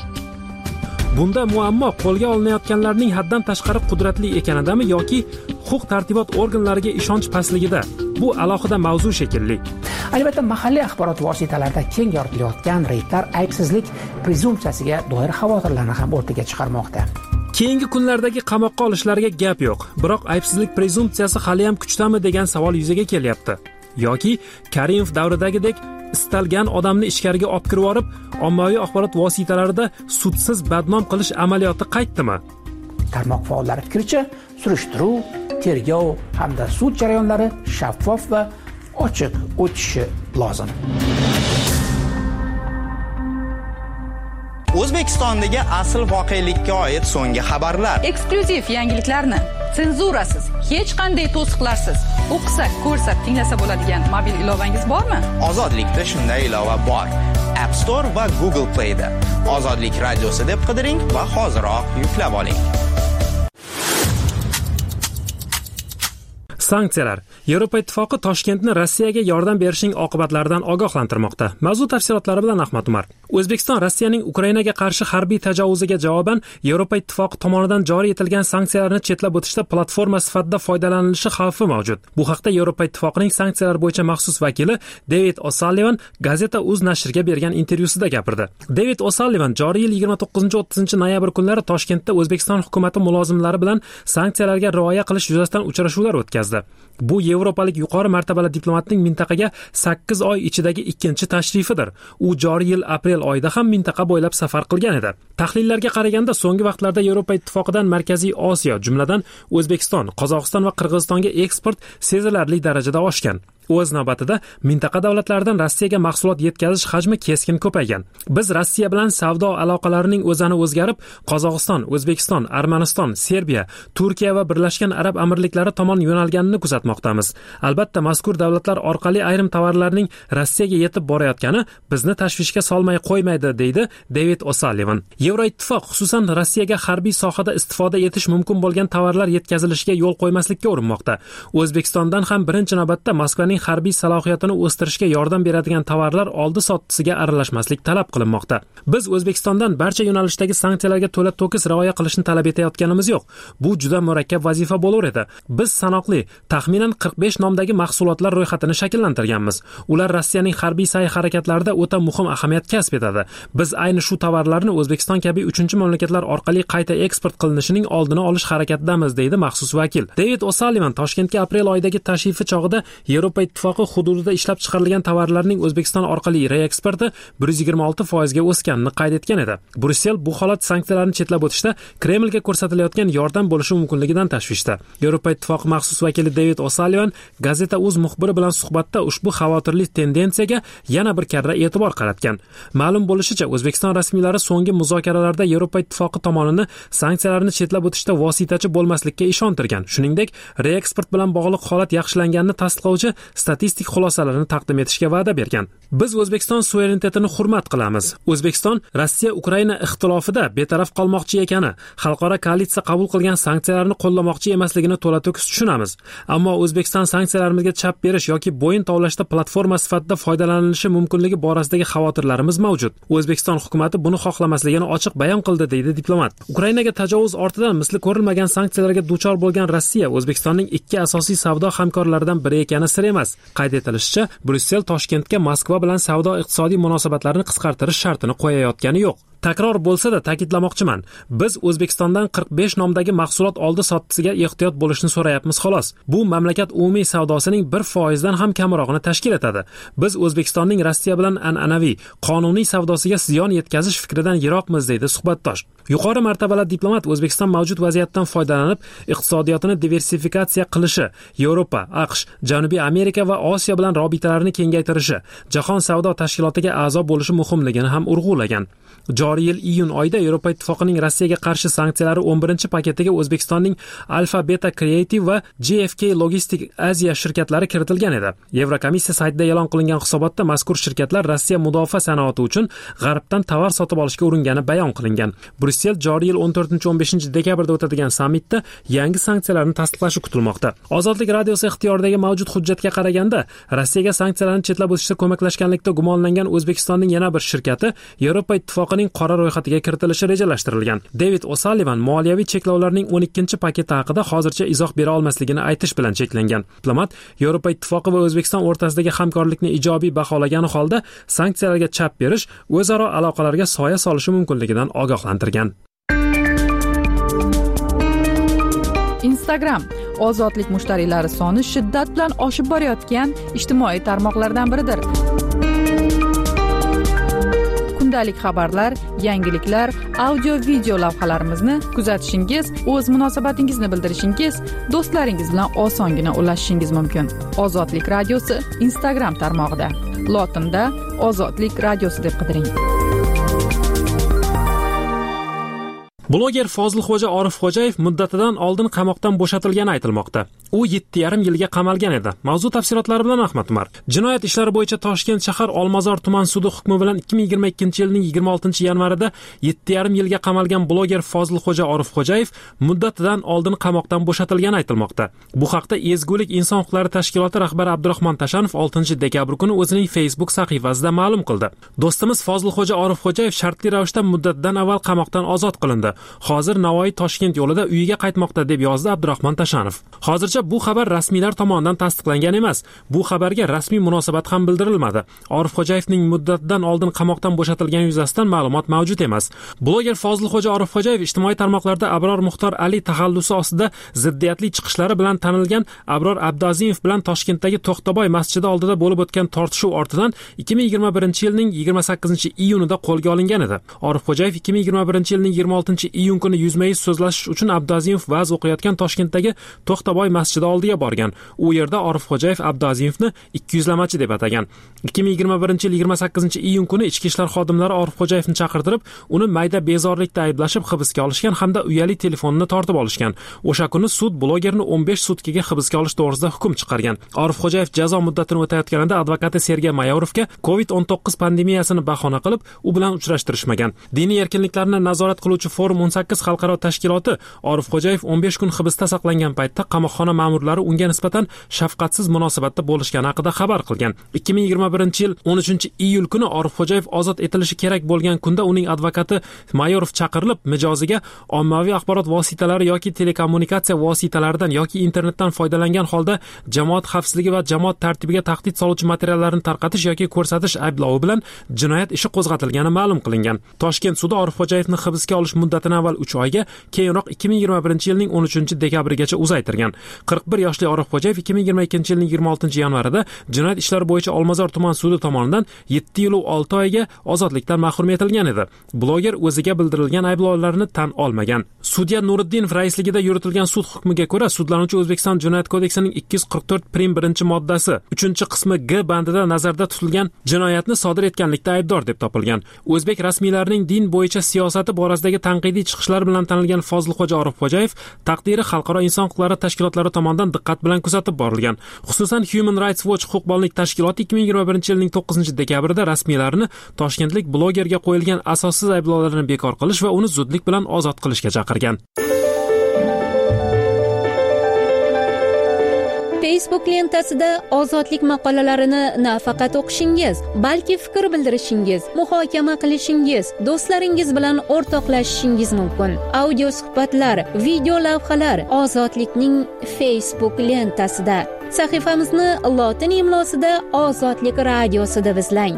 Bunda muammo qo'lga olinayotganlarning haddan tashqari qudratli ekanidami yoki huquq tartibot organlariga ishonch pastligida? Bu alohida mavzu shekilli. Albatta, mahalliy axborot vositalarida keng yoritilayotgan reydlar aybsizlik prezumpsiyasiga doir xavotirlarni ham o'rtaga chiqarmoqda. Keyingi kunlardagi qamoqqa olishlarga gap yo'q, biroq aybsizlik prezumpsiyasi hali ham kuchdami degan savol yuzaga kelyapti. Yoki Karimov davridagidek istalgan odamni ichkariga olib kirib yorib, ommaviy axborot vositalarida sudsiz badnom qilish amaliyoti qaytdimi? Tarmoq faollari fikricha, surishtiruv, tergov hamda sud jarayonlari shaffof va ochiq o'tishi lozim. O'zbekistondagi asl voqelikka oid so'nggi xabarlar. Eksklyuziv yangiliklarni senzurasiz, hech qanday to'siqlarsiz o'qisak, ko'rsak, tinglasa bo'ladigan mobil ilovangiz bormi? Ozodlikda shunday ilova bor. App Store va Google Play da Ozodlik radiosi deb qidiring va hoziroq yuklab oling. Sanksiyalar. Yevropa Ittifoqi Toshkentni Rossiyaga yordam berishning oqibatlaridan ogohlantirmoqda. Mavzu tafsilotlari bilan Ahmad Umar. O'zbekiston Rossiyaning Ukrainaga qarshi harbiy tajovuziga javoban Yevropa Ittifoqi tomonidan joriy etilgan sanksiyalarni chetlab o'tishda platforma sifatida foydalanilishi xavfi mavjud. Bu haqda Yevropa Ittifoqining sanksiyalar bo'yicha maxsus vakili David O'Sullivan Gazeta uz nashriga bergan intervyusida gapirdi. David O'Sullivan joriy yil yigirma to'qqizinchi o'ttizinchi noyabr kunlari Toshkentda O'zbekiston hukuumati mulozimlari bilan sanksiyalarga rioya qilish yuzasidan uchrashuvlar o'tkazdi. Bu yevropalik yuqori martabali diplomatning mintaqaga sakkiz oy ichidagi ikkinchi tashrifidir. U joriy yil aprel oyida ham mintaqa bo'ylab safar qilgan edi. Tahlillarga qaraganda so'nggi vaqtlarda Yevropa Ittifoqidan Markaziy Osiyo, jumladan O'zbekiston, Qozog'iston va Qirg'izistonga eksport sezilarli darajada oshgan. O'z navbatida mintaqa davlatlaridan Rossiyaga mahsulot yetkazish hajmi keskin ko'paygan. Biz Rossiya bilan savdo aloqalarining o'zani o'zgarib, Qozog'iston, O'zbekiston, Armaniston, Serbiya, Turkiya va Birlashgan Arab Amirliklari tomon yo'nalganini kuzatmoqdamiz. Albatta, mazkur davlatlar orqali ayrim tovarlarning Rossiyaga yetib borayotgani bizni tashvishga solmay qo'ymaydi, deydi David O'Sullivan. Yevroittifoq xususan Rossiyaga harbiy sohada istifoda etish mumkin bo'lgan tovarlar yetkazilishiga yo'l qo'ymaslikka urinmoqda. O'zbekistondan ham birinchi navbatda Moskvaning harbiy salohiyatini o'stirishga yordam beradigan tovarlar oldi sottisiga aralashmaslik talab qilinmoqda. Biz O'zbekistondan barcha yo'nalishdagi sanksiyalarga to'la to'kis rioya qilishni talab etayotganimiz yo'q. Bu juda murakkab vazifa bo'lar edi. Biz sanoqli, taxminan qirq besh nomdagi mahsulotlar ro'yxatini shakllantirganmiz. Ular Rossiyaning harbiy sa'y-harakatlarida o'ta muhim ahamiyat kasb etadi. Biz ayni shu tovarlarni O'zbekiston kabi uchinchi mamlakatlar orqali qayta eksport qilinishining oldini olish harakatidamiz, deydi maxsus vakil. David O'Sullivan Toshkentga aprel oyidagi tashrifi chog'ida Yevropa Ittifoqi hududida ishlab chiqarilgan tovarlarning O'zbekiston orqali reeksporti bir yuz yigirma olti foizga o'sganini qayd etgan edi. Brussel bu holat sanksiyalarni chetlab o'tishda Kremlga ko'rsatilayotgan yordam bo'lishi mumkinligidan tashvishda. Yevropa Ittifoqi maxsus vakili David O'Sullivan Gazeta uz muxbiri bilan suhbatda ushbu xavotirli tendensiyaga yana bir karra e'tibor qaratgan. Ma'lum bo'lishicha, O'zbekiston rasmiylari so'nggi muzokaralarda Yevropa Ittifoqi tomonini sanksiyalarni chetlab o'tishda vositachi bo'lmaslikka ishontirgan. Shuningdek, reeksport bilan bog'liq holat yaxshilanganini tasdiqlovchi statistik xulosalarni taqdim etishga va'da bergan. Biz O'zbekiston suverenitetini hurmat qilamiz. O'zbekiston Rossiya-Ukraina ixtilofida betaraf qolmoqchi ekani, xalqaro koalitsiya qabul qilgan sanksiyalarni qo'llamoqchi emasligini to'la-to'kis tushunamiz. Ammo O'zbekiston sanksiyalarimizga chap berish yoki bo'yin tovlashda platforma sifatida foydalanilishi mumkinligi borasidagi xavotirlarimiz mavjud. O'zbekiston hukuumati buni xohlamasligini ochiq bayon qildi, deydi diplomat. Ukrainaga tajovuz ortidan misli ko'rilmagan sanksiyalarga duchor bo'lgan Rossiya O'zbekistonning ikki asosiy savdo hamkorlaridan biri ekani sir emas. Qayd etilishicha, Brussel Toshkentga Moskva bilan savdo-iqtisodiy munosabatlarni qisqartirish shartini qo'yayotgani yo'q. Takror bo'lsa-da ta'kidlamoqchiman. Biz O'zbekistondan qirq besh nomdagi mahsulot oldi sottisiga ehtiyot bo'lishni so'rayapmiz xolos. Bu mamlakat umumiy savdosining bir foizdan ham kamrog'ini tashkil etadi. Biz O'zbekistonning Rossiya bilan an'anaviy, qonuniy savdosiga ziyon yetkazish fikridan yiroqmiz, deydi suhbatdosh. Yuqori martabali diplomat O'zbekiston mavjud vaziyatdan foydalanib, iqtisodiyotini diversifikatsiya qilishi, Yevropa, AQSh, Janubiy Amerika va Osiyo bilan robitalarni kengaytirishi, Jahon savdo tashkilotiga a'zo bo'lishi muhimligini ham urg'ulagan. Joriy yil iyun oyida Yevropa Ittifoqining Rossiyaga qarshi sanksiyalari o'n birinchi paketiga O'zbekistonning Alfa Beta Creative va G F K Logistic Asia shirkatlari kiritilgan edi. Yevrokomissiya saytida e'lon qilingan hisobotda mazkur shirkatlar Rossiya mudofaa sanoati uchun G'arbdan tovar sotib olishga uringani bayon qilingan. Brussel joriy yil o'n to'rtinchi o'n beshinchi dekabrda o'tadigan sammitda yangi sanksiyalarni tasdiqlashi kutilmoqda. Ozodlik radiosi ixtiyoridagi mavjud hujjatga qaraganda, Rossiyaga sanksiyalarni chetlab o'tishda ko'maklashganlikda gumonlangan O'zbekistonning yana bir shirkati Yevropa Ittifoqining qora ro'yxatiga kiritilishi rejalashtirilgan. David O'Sullivan moliyaviy cheklovlarning o'n ikkinchi paketi haqida hozircha izoh bera olmasligini aytish bilan cheklangan. Diplomat Yevropa Ittifoqi va O'zbekiston o'rtasidagi hamkorlikni ijobiy baholagani holda sanksiyalarga chap berish o'zaro aloqalarga soya solishi mumkinligidan ogohlantirgan. Instagram ozodlik mushtariylari soni shiddat bilan oshib borayotgan ijtimoiy tarmoqlardan biridir. kundalik xabarlar, yangiliklar, audio video lavhalarimizni kuzatishingiz, o'z munosabatingizni bildirishingiz, do'stlaringiz bilan osongina ulashishingiz mumkin. Ozodlik radiosi Instagram tarmog'ida. Lotinda Ozodlik radiosi deb qidiring. Bloger Fozilxo'ja Orifxo'jayev muddatidan oldin qamoqdan bo'shatilgani aytilmoqda. U yetti yarim yilga qamalgan edi. Mavzu tafsilotlari bilan Ahmad Umar. Jinoyat ishlari bo'yicha Toshkent shahar Olmazor tuman sudi hukmi bilan ikki ming yigirma ikkinchi yilning yigirma oltinchi yanvarida yetti yarim yilga qamalgan bloger Fozilxo'ja Orifxo'jayev muddatidan oldin qamoqdan bo'shatilgani aytilmoqda. Bu haqda Ezgulik inson huquqlari tashkiloti rahbari Abdurahmon Tashanov oltinchi dekabr kuni o'zining Facebook sahifasida ma'lum qildi. Do'stimiz Fozilxo'ja Orifxo'jayev shartli ravishda muddatidan avval qamoqdan ozod qilindi. Hozir Navoiy Toshkent yo'lida uyiga qaytmoqda deb yozdi Abdurahmon Tashanov. Hozircha bu xabar rasmiylar tomonidan tasdiqlangan emas. Bu xabarga rasmiy munosabat ham bildirilmadi. Orifxo'jayevning muddatidan oldin qamoqdan bo'shatilgani yuzasidan ma'lumot mavjud emas. Bloger Fozilxo'ja Orifxo'jayev ijtimoiy tarmoqlarda Abror Muxtor Ali taxallusi ostida ziddiyatli chiqishlari bilan tanilgan Abror Abdazimov bilan Toshkentdagi To'xtaboy masjidi oldida bo'lib o'tgan tortishuv ortidan ikki ming yigirma birinchi yilning yigirma sakkizinchi iyunida qo'lga olingan edi. Orifxo'jayev ikki ming yigirma birinchi yilning yigirma oltinchi iyun kuni yuzma-yuz so'zlashish uchun Abdazimov va'z o'qiyotgan Toshkentdagi To'xtaboy masjidi oldiga borgan. U yerda Orifxo'jayev Abdazimovni ikki yuzlamachi deb atagan. ikki ming yigirma birinchi yil yigirma sakkizinchi iyun kuni ichki ishlar xodimlari Orifxo'jayevni chaqirtirib, uni mayda bezorlikda ayblashib hibsga olishgan hamda uyali telefonini tortib olishgan. O'sha kuni sud blogerni o'n besh sutkaga hibsga olish to'g'risida hukm chiqargan. Orifxo'jayev jazo muddatini o'tayotganida advokati Sergey Mayorovga covid o'n to'qqiz pandemiyasini bahona qilib, u bilan uchrashtirishmagan. Diniy erkinliklarni nazorat qiluvchi Forum o'n sakkiz xalqaro tashkiloti Orifxo'jayev o'n besh kun hibsda saqlangan paytda qamoqxona ma'murlari unga nisbatan shafqatsiz munosabatda bo'lishgani haqida xabar qilgan. ikki ming yigirma birinchi yil o'n uchinchi iyul kuni Orifxo'jayev ozod etilishi kerak bo'lgan kunda uning advokati Mayorov chaqirilib, mijoziga ommaviy axborot vositalari yoki telekommunikatsiya vositalaridan yoki internetdan foydalangan holda jamoat xavfsizligi va jamoat tartibiga tahdid soluvchi materiallarni tarqatish yoki ko'rsatish ayblovi bilan jinoyat ishi qo'zg'atilgani ma'lum qilingan. Toshkent sudi Orifxo'jayevni hibsga olish muddatini avval uch oyga, keyinroq ikki ming yigirma birinchi yilning o'n uchinchi dekabrigacha uzaytirgan. qirq bir yoshli Orifxo'jayev ikki ming yigirma ikkinchi yilning yigirma oltinchi yanvarida jinoyat ishlari bo'yicha Olmazor tuman sudi tomonidan yetti yil va olti oyga ozodlikdan mahrum etilgan edi. Bloger o'ziga bildirilgan ayblovlarni tan olmagan. Sudya Nuriddinov raisligida yuritilgan sud hukmiga ko'ra sudlanuvchi O'zbekiston Jinoyat kodeksining ikki yuz qirq to'rt prim birinchi moddasi uchinchi qismi G bandida nazarda tutilgan jinoyatni sodir etganlikda aybdor deb topilgan. O'zbek rasmiylarining din bo'yicha siyosati borasidagi tanqidiy chiqishlar bilan tanilgan Fozilxo'ja Orifxo'jayev taqdiri xalqaro inson huquqlari tashkilotlari tomonidan diqqat bilan kuzatib borilgan. Xususan Human Rights Watch huquqbonlik tashkiloti ikki ming yigirma birinchi yilning to'qqizinchi dekabrida rasmiylarni Toshkentlik blogerga qo'yilgan asossiz ayblovlarni bekor qilish va uni zudlik bilan ozod qilishga chaqirgan. Facebook lentasida ozodlik maqolalarini nafaqat o'qishingiz, balki fikr bildirishingiz, muhokama qilishingiz, do'stlaringiz bilan o'rtoqlashishingiz mumkin. Audio suhbatlar, video lavhalar ozodlikning Facebook lentasida. Sahifamizni lotin imlosida Ozodlik radiosi deb izlang.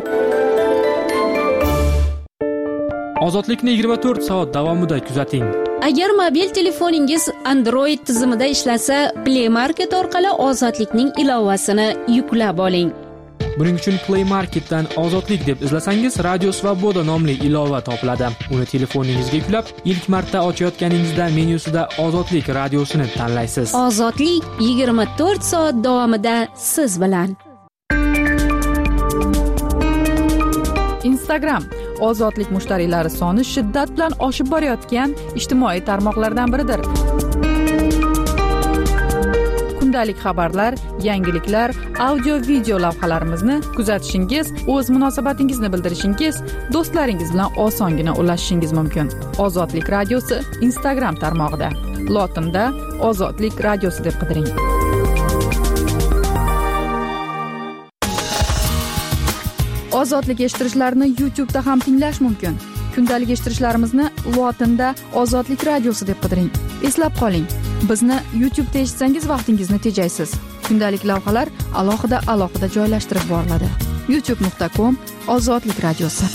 Ozodlikni yigirma to'rt soat davomida kuzating. Agar mobil telefoningiz Android tizimida ishlasa, Play Market orqali Ozodlikning ilovasini yuklab oling. Buning uchun Play Marketdan Ozodlik deb izlasangiz, Radio Svoboda nomli ilova topiladi. Uni telefoningizga yuklab, ilk marta ochayotganingizda menyusida Ozodlik radiosini tanlaysiz. Ozodlik yigirma to'rt soat davomida siz bilan. Instagram Ozodlik mushtariylari soni shiddat bilan oshib borayotgan ijtimoiy tarmoqlardan biridir. Kundalik xabarlar, yangiliklar, audio video lavhalarimizni kuzatishingiz, o'z munosabatingizni bildirishingiz, do'stlaringiz bilan osongina ulashishingiz mumkin. Ozodlik radiosi Instagram tarmog'ida. Lotinda Ozodlik radiosi deb qidiring. Ozodlik eshittirishlarni YouTube'da ham tinglash mumkin. Kundalik eshittirishlarimizni lotinda Ozodlik radiosi deb qidiring. Eslab qoling, bizni YouTube'da eshitsangiz vaqtingizni tejaysiz. Kundalik lavhalar alohida alohida joylashtirib boriladi. youtube nuqta com Ozodlik radiosi.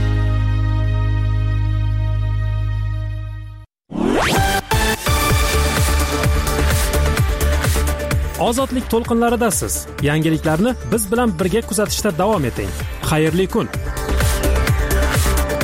Ozodlik to'lqinlaridasiz. Yangiliklarni biz bilan birga kuzatishda davom eting. Xayrli kun.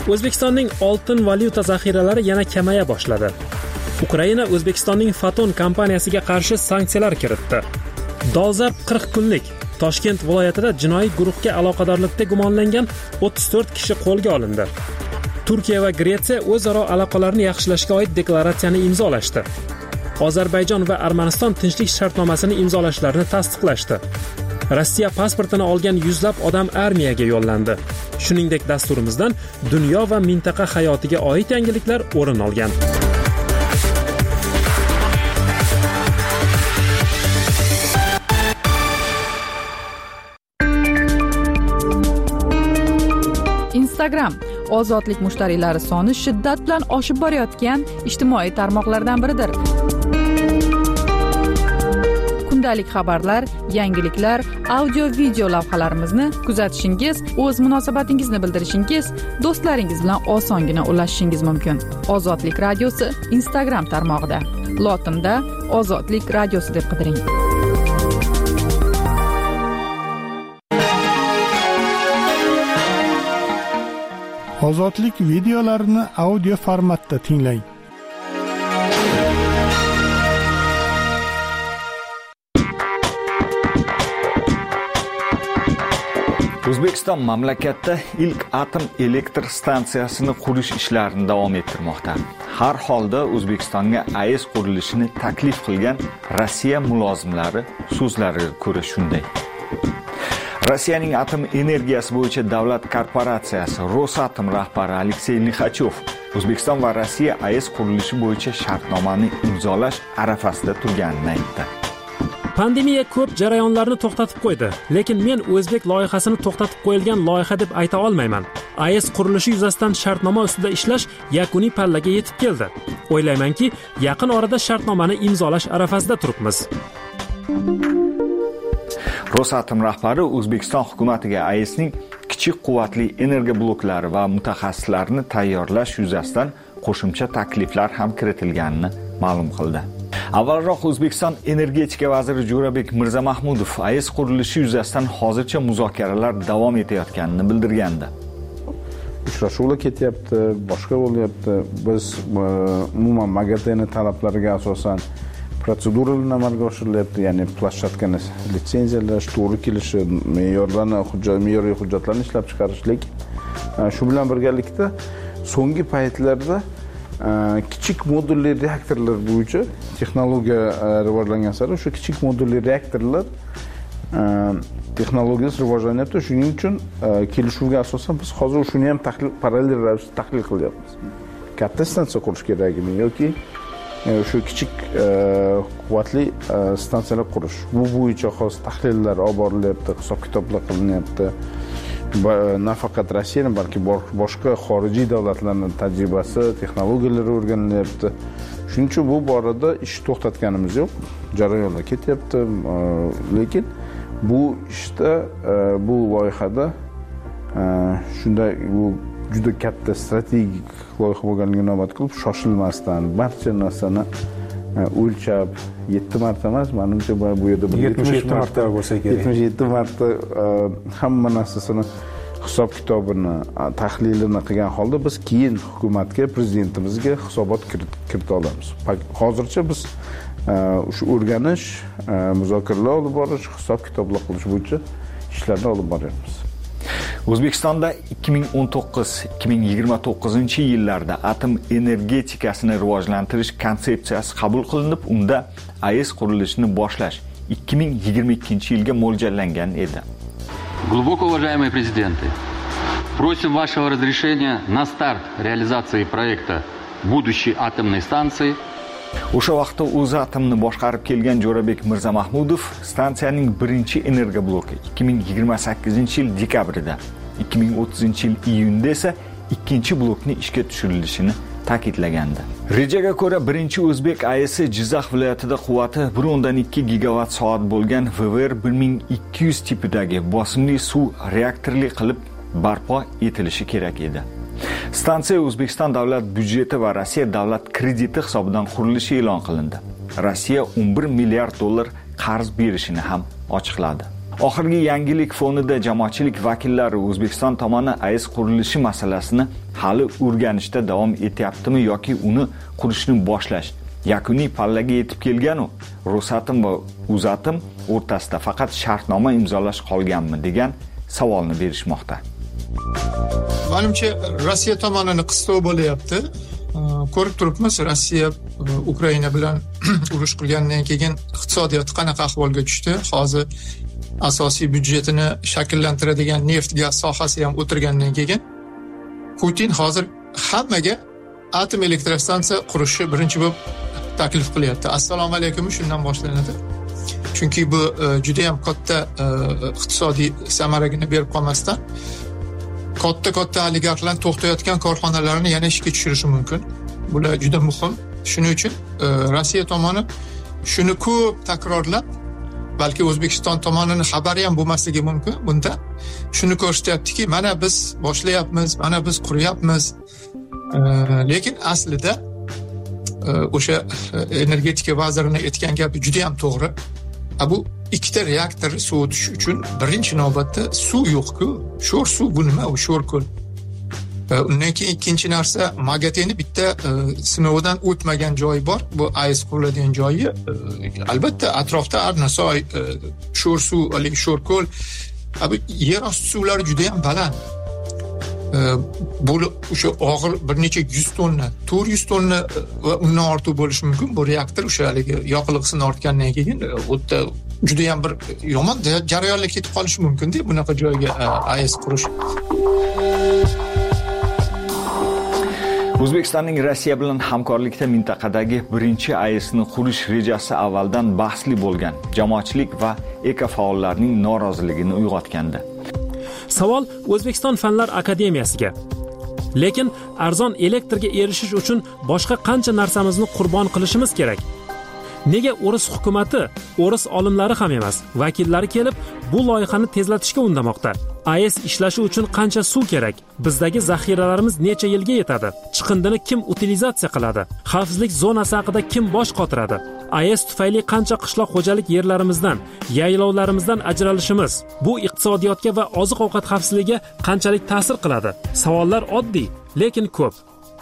O'zbekistonning oltin valyuta zaxiralari yana kamaya boshladi. Ukraina O'zbekistonning Foton kompaniyasiga qarshi sanksiyalar kiritdi. Dolzarb qirq kunlik Toshkent viloyatida jinoiy guruhga aloqadorlikda gumonlangan o'ttiz to'rt kishi qo'lga olindi. Turkiya va Gretsiya o'zaro aloqalarni yaxshilashga oid deklaratsiyani imzolashdi. Ozarbayjon va Armaniston tinchlik shartnomasini imzolashlarini tasdiqlashdi. Rossiya pasportini olgan yuzlab odam armiyaga yo'llandi. Shuningdek, dasturimizdan dunyo va mintaqa hayotiga oid yangiliklar o'rin olgan. Instagram ozodlik mushtariylari soni shiddat bilan oshib borayotgan ijtimoiy tarmoqlardan biridir. Kundalik xabarlar, yangiliklar, audio video lavhalarimizni kuzatishingiz, o'z munosabatingizni bildirishingiz, do'stlaringiz bilan osongina ulashishingiz mumkin. Ozodlik radiosi Instagram tarmog'ida. Lotinda Ozodlik radiosi deb qidiring. Ozodlik videolarini audio formatda tinglang. O'zbekiston mamlakatda ilk atom elektr stansiyasini qurish ishlarini davom ettirmoqda. Har holda O'zbekistonga A E S qurilishini taklif qilgan Rossiya mulozimlari so'zlariga ko'ra shunday. Rossiyaning atom energiyasi bo'yicha davlat korporatsiyasi Rosatom rahbari Aleksey Lixachov O'zbekiston va Rossiya A E S qurilishi bo'yicha shartnomani imzolash arafasida turganini aytdi. Pandemiya ko'p jarayonlarni to'xtatib qo'ydi, lekin men o'zbek loyihasini to'xtatib qo'yilgan loyiha deb ayta olmayman. A E S qurilishi yuzasidan shartnoma ustida ishlash yakuniy pallaga yetib keldi. O'ylaymanki, yaqin orada shartnomani imzolash arafasida turibmiz. Rosatom rahbari O'zbekiston hukumatiga A E S'ning kichik quvvatli energiya bloklari va mutaxassislarini tayyorlash yuzasidan qo'shimcha takliflar ham kiritilganini ma'lum qildi. Avvalroq O'zbekiston energetika vaziri Jo'rabek Mirzamahmudov A E S qurilishi yuzasidan hozircha muzokaralar davom etayotganini bildirgandi. Uchrashuvlar ketyapti, boshqa bo'lyapti. Biz umuman MAGATEning talablariga asosan protseduralar amalga oshirilyapti, ya'ni planshetkani litsenziyalash, to'g'ri kelishi, me'yorlarni, hujjat, me'yoriy hujjatlarni ishlab chiqarishlik. Shu bilan birgalikda so'nggi paytlarda kichik modulli reaktorlar bo'yicha texnologiya rivojlangan sari o'sha kichik modulli reaktorlar texnologiyasi rivojlanyapti. Shuning uchun kelishuvga asosan biz hozir shuni ham tahlil parallel ravishda tahlil qilyapmiz. Katta stansiya qurish kerakmi yoki shu kichik quvvatli stansiyalar qurish. Bu bo'yicha xos tahlillar olib borilyapti, hisob-kitoblar qilinyapti. Nafaqat Rossiyaning, balki boshqa xorijiy davlatlarning tajribasi, texnologiyalari o'rganilyapti. Shuning uchun bu borada ish to'xtatganimiz yo'q. Jarayonlar ketyapti, lekin bu ishda, bu loyihada shunday bu juda katta strategik loyiha bo'lganligini inobat qilib, shoshilmasdan barcha narsani o'lchab yetti marta emas, menimcha bu yerda yetmish yetti marta bo'lsa kerak. yetmish yetti marta hamma narsasini hisob-kitobini, tahlilini qilgan holda biz keyin hukumatga, prezidentimizga hisobot kirita olamiz. Hozircha biz shu o'rganish, muzokaralar olib borish, hisob-kitoblar qilish bo'yicha ishlarni olib boryapmiz. O'zbekistonda ikki ming o'n to'qqiz ikki ming yigirma to'qqizinchi yillarda atom energetikasini rivojlantirish konsepsiyasi qabul qilinib, unda A E S qurilishini boshlash ikki ming yigirma ikkinchi yilga mo'ljallangan edi. Глубоко уважаемые президенты, просим вашего разрешения на старт реализации проекта будущей атомной станции. O'sha vaqtda O'zatomni boshqarib kelgan Jo'rabek Mirzamahmudov stansiyaning birinchi energiya bloki ikki ming yigirma sakkizinchi yil dekabrida, ikki ming o'ttizinchi yil iyunda esa ikkinchi blokni ishga tushirilishini ta'kidlagandi. Rejaga ko'ra birinchi o'zbek A E S Jizzax viloyatida quvvati bir o'ndan ikki gigavat soat bo'lgan V V R bir ming ikki yuz tipidagi bosimli suv reaktorli qilib barpo etilishi kerak edi. Stansiya O'zbekiston davlat byudjeti va Rossiya davlat krediti hisobidan qurilishi e'lon qilindi. Rossiya o'n bir milliard dollar qarz berishini ham ochiqladi. Oxirgi yangilik fonida jamoatchilik vakillari O'zbekiston tomoni A E S qurilishi masalasini hali o'rganishda davom etyaptimi yoki uni qurishni boshlash yakuniy pallaga yetib kelgan-u, Rosatom va Uzatom o'rtasida faqat shartnoma imzolash qolganmi degan savolni berishmoqda. Menimcha Rossiya tomonini qistov bo'layapti. Ko'rib turibmiz, Rossiya Ukraina bilan urush qilgandan keyin iqtisodiyoti qanaqa ahvolga tushdi. Hozir asosiy byudjetini shakllantiradigan neft gaz sohasi ham o'tirgandan keyin Putin hozir hammaga atom elektrostansiya qurishni birinchi bo'lib taklif qilyapti. Assalomu alaykum shundan boshlanadi. Chunki bu juda ham katta iqtisodiy samaragini berib qolmasdan katta-katta oligarxlar to'xtayotgan korxonalarni yana ishga tushirishi mumkin. Bular juda muhim. Shuning uchun Rossiya tomoni shuni ko'p takrorlab, balki O'zbekiston tomonining xabari ham bo'lmasligi mumkin. Bunda shuni ko'rsatyaptiki, mana biz boshlayapmiz, mana biz quryapmiz. Lekin aslida o'sha energetika vazirining aytgan gapi juda ham to'g'ri. Bu ikkita reaktor sovutish uchun birinchi navbatda suv yo'q-ku. Sho'r suv bu nima? U sho'r ko'l. Undan keyin ikkinchi narsa, Magateni bitta sinovdan o'tmagan joyi bor. Bu A E S quriladigan joyi. Albatta atrofda Arnasoy, sho'r suv, hali sho'r ko'l. Bu yer osti suvlari juda ham baland. Bu o'sha og'ir bir necha yuz tonna, to'rt yuz tonna va undan ortiq bo'lishi mumkin. Bu reaktor o'sha haligi yoqilg'isini ortgandan keyin o'tda juda ham bir yomon jarayonga ketib qolishi mumkin-da bunaqa joyga A E S qurish. O'zbekistonning Rossiya bilan hamkorlikda mintaqadagi birinchi A E Sni qurish rejasi avvaldan bahsli bo'lgan jamoatchilik va ekofaollarning noroziligini uyg'otgandi. Savol O'zbekiston Fanlar akademiyasiga. Lekin arzon elektrga erishish uchun boshqa qancha narsamizni qurbon qilishimiz kerak? Nega o'ris hukumatı, o'ris olimlari ham emas, vakillari kelib bu loyihani tezlatishga undamoqda? A E S ishlashi uchun qancha suv kerak? Bizdagi zaxiralarimiz necha yilga yetadi? Chiqindini kim utilizatsiya qiladi? Xavfsizlik zonasi haqida kim bosh qotiradi? A E S tufayli qancha qishloq xo'jalik yerlarimizdan, yaylovlarimizdan ajralishimiz bu iqtisodiyotga va oziq-ovqat xavfsizligiga qanchalik ta'sir qiladi? Savollar oddiy, lekin ko'p.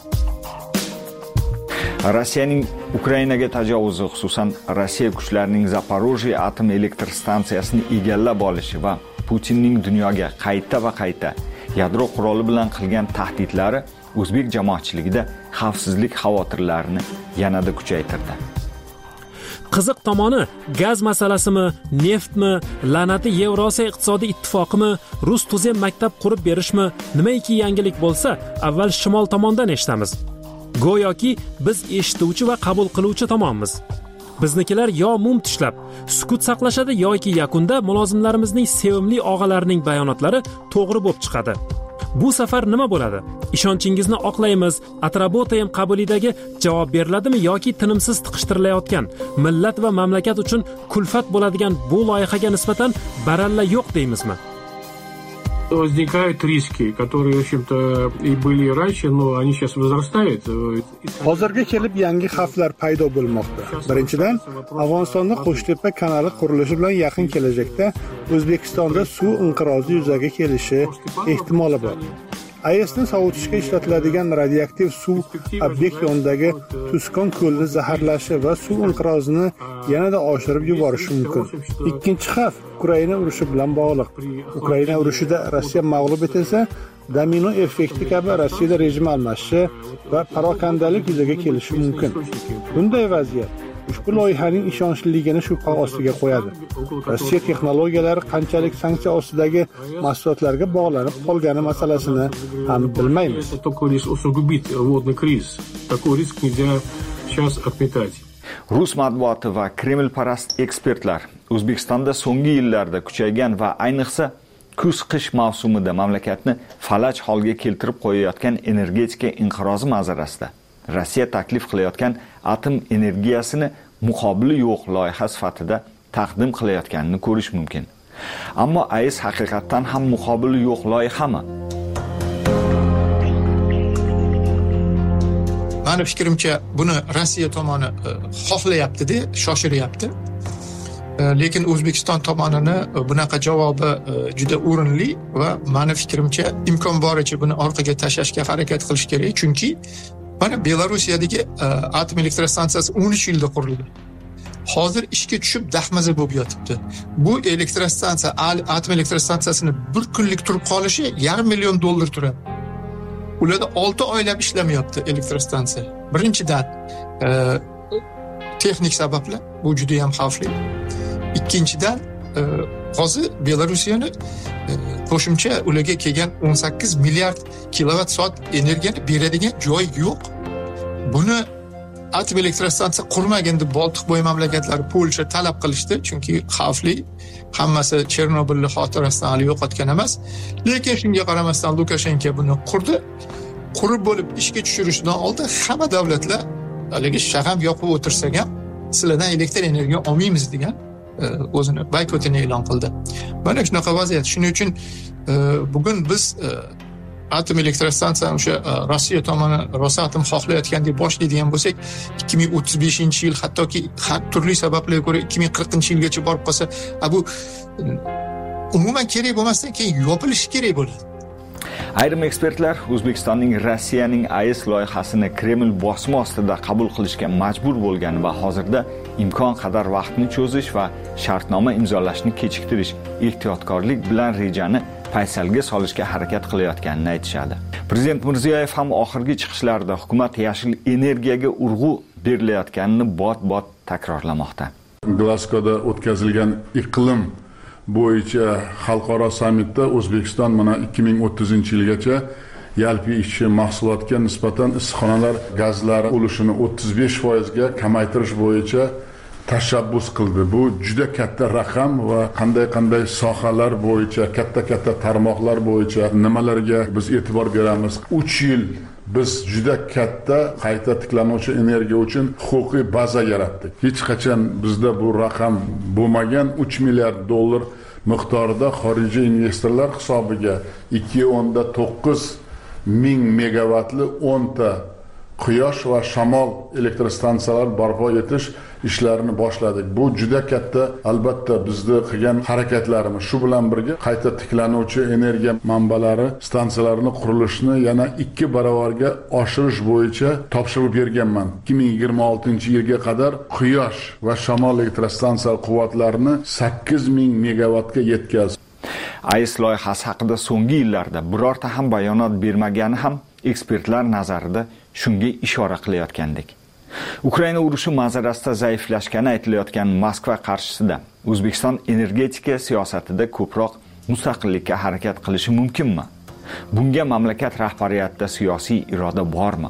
Rossiyaning Ukrainaga tajovuzi, xususan Rossiya kuchlarining Zaporojye atom elektr stansiyasini egallab olishi va Putinning dunyoga qayta va qayta yadro quroli bilan qilgan tahdidlari o'zbek jamoatchiligida xavfsizlik xavotirlarini yanada kuchaytirdi. Qiziq tomoni gaz masalasimi, neftmi, la'nati Yevrosiyo iqtisodiy ittifoqimi, rus tuzem maktab qurib berishmi, nimaiki yangilik bo'lsa, avval shimol tomondan eshitamiz. Go'yoki biz eshituvchi va qabul qiluvchi tomonmiz. Biznikilar yo mum tishlab, sukut saqlashadi yoki yakunda mulozimlarimizning sevimli og'alarining bayonotlari to'g'ri bo'lib chiqadi. Bu safar nima bo'ladi? Ishonchingizni oqlaymiz. Atrabotaym qabulidagi javob beriladimi yoki tinimsiz tiqishtirilayotgan millat va mamlakat uchun kulfat bo'ladigan bu loyihaga nisbatan baralla yo'q deymizmi? Возникают риски, которые, в общем-то, и были раньше, но они сейчас возрастают. Hozirga kelib yangi xavflar paydo bo'lmoqda. Birinchidan, Afg'onistonda Qo'shtepa kanali qurilishi bilan yaqin kelajakda O'zbekistonda suv inqirozi yuzaga kelishi ehtimoli bor. A E Sni sovutishga ishlatiladigan radioaktiv suv obyekt yonidagi Tuskon ko'lini zaharlashi va suv inqirozini yanada oshirib yuborishi mumkin. Ikkinchi xavf Ukraina urushi bilan bog'liq. Ukraina urushida Rossiya mag'lub etilsa, domino effekti kabi Rossiyada rejim almashishi va parokandalik yuzaga kelishi mumkin. Bunday vaziyat ushbu loyihaning ishonchliligini shubha ostiga qo'yadi. Rossiya texnologiyalari qanchalik sanksiya ostidagi mahsulotlarga bog'lanib qolgani masalasini ham bilmaymiz. Rus matbuoti va Kreml-parast ekspertlar O'zbekistonda so'nggi yillarda kuchaygan va ayniqsa kuz-qish mavsumida mamlakatni falaj holga keltirib qo'yayotgan energetika inqirozi manzarasida Rossiya taklif qilayotgan atom energiyasini muqobili yo'q loyiha sifatida taqdim qilayotganini ko'rish mumkin. Ammo A E S haqiqatan ham muqobili yo'q loyihami? Mani fikrimcha buni Rossiya tomoni xohlayapti-da, shoshiryapti. lekin O'zbekiston tomonini bunaqa javobi juda o'rinli va meni fikrimcha imkon boricha buni orqaga tashlashga harakat qilish kerak, chunki mana Belarusiyadagi atom elektrostansiyasi o'n uch yilda qurildi. Hozir ishga tushib dahmaza bo'lib yotibdi. Bu elektrostansiya, atom elektrostansiyasini bir kunlik turib qolishi yarim million dollar turadi. Ularda olti oylab ishlamayapti elektrostansiya. Birinchidan texnik sabablar, bu juda ham xavfli. Ikkinchidan hozir Belarusiyani qo'shimcha ularga kelgan o'n sakkiz milliard kilovat soat energiyani beradigan joy yo'q. Buni atom elektrostansiya qurmagan deb Boltiqbo'yi mamlakatlari Polsha talab qilishdi, chunki xavfli. Hammasi Chernobylni xotirasidan hali yo'qotgan emas. Lekin shunga qaramasdan Lukashenko buni qurdi. Qurib bo'lib ishga tushirishdan oldin hamma davlatlar haligi shag'am yoqib o'tirsak ham sizlardan elektr energiya olmaymiz degan o'zini boykotini e'lon qildi. Mana shunaqa vaziyat. Shuning uchun bugun biz atom elektrostansiyani o'sha Rossiya tomoni Rosatom xohlayotgan deb boshlaydigan bo'lsak, ikki ming o'ttiz beshinchi yil, hattoki turli sabablarga ko'ra ikki ming qirqinchi yilgacha borib qolsa, bu umuman kerak bo'lmasdan keyin yopilishi kerak bo'ladi. Ayrim ekspertlar O'zbekistonning Rossiyaning A E S loyihasini Kreml bosma ostida qabul qilishga majbur bo'lgani va hozirda imkon qadar vaqtni cho'zish va shartnoma imzolashni kechiktirish, ehtiyotkorlik bilan rejani paysalga solishga harakat qilayotganini aytishadi. Prezident Mirziyoyev ham oxirgi chiqishlarida hukumat yashil energiyaga urg'u berilayotganini bot-bot takrorlamoqda. Glasgowda o'tkazilgan iqlim bo'yicha xalqaro sammitda O'zbekiston mana ikki ming o'ttizinchi yilgacha yalpi ishchi mahsulotga nisbatan issiqxonalar gazlari ulushini o'ttiz besh foizga kamaytirish bo'yicha tashabbus qildi. Bu juda katta raqam va qanday-qanday sohalar bo'yicha, katta-katta tarmoqlar bo'yicha nimalarga biz e'tibor beramiz. uch yil biz juda katta qayta tiklanuvchi energiya uchun huquqiy baza yaratdik. Hech qachon bizda bu raqam bo'lmagan uch milliard dollar miqdorida xorijiy investorlar hisobiga ikki o'nda to'qqiz ming megavatli o'nta quyosh va shamol elektrostansiyalar barpo etish ishlarini boshladik. Bu juda katta, albatta bizni qilgan harakatlarimiz. Shu bilan birga qayta tiklanuvchi energiya manbalari stansiyalarini qurilishini yana ikki baravarga oshirish bo'yicha topshiriq berganman. ikki ming yigirma oltinchi yilga qadar quyosh va shamol elektrostansiya quvvatlarini sakkiz ming megavatga yetkazdik. A E S loyihasi haqida so'nggi yillarda birorta ham bayonot bermagani ham ekspertlar nazarida shunga ishora qilayotgandek. Ukraina urushi manzarasida zaiflashgani aytilayotgan Moskva qarshisida O'zbekiston energetika siyosatida ko'proq mustaqillikka harakat qilishi mumkinmi? Bunga mamlakat rahbariyatida siyosiy iroda bormi?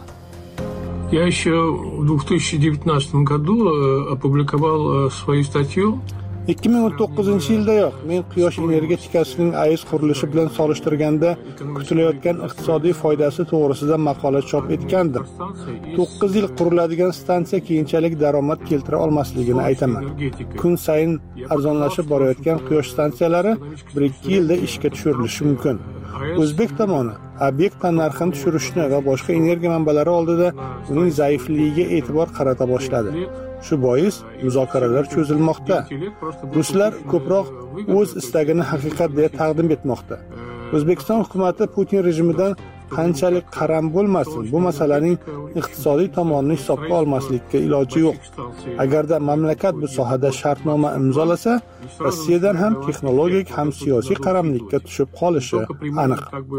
Я еще в две тысячи девятнадцатом году опубликовал свою статью. ikki ming o'n to'qqizinchi yildayoq men quyosh energetikasining A E S qurilishi bilan solishtirganda kutilayotgan iqtisodiy foydasi to'g'risida maqola chop etgandim. to'qqiz yil quriladigan stansiya keyinchalik daromad keltira olmasligini aytaman. Kun sayin arzonlashib borayotgan quyosh stansiyalari bir ikki yilda ishga tushirilishi mumkin. O'zbek tomoni obyekt narxini tushirishni va boshqa energiya manbalari oldida uning zaifligiga e'tibor qarata boshladi. Shu bois muzokaralar cho'zilmoqda. Ruslar ko'proq o'z istagini haqiqat deya taqdim etmoqda. O'zbekiston hukumatı Putin rejimidan qanchalik qaram bo'lmasin, bu masalaning iqtisodiy tomonini hisobga olmaslikka iloji yo'q. Agarda mamlakat bu sohada shartnoma imzolasa, Rossiyadan ham texnologik ham siyosiy qaramlikka tushib qolishi aniq.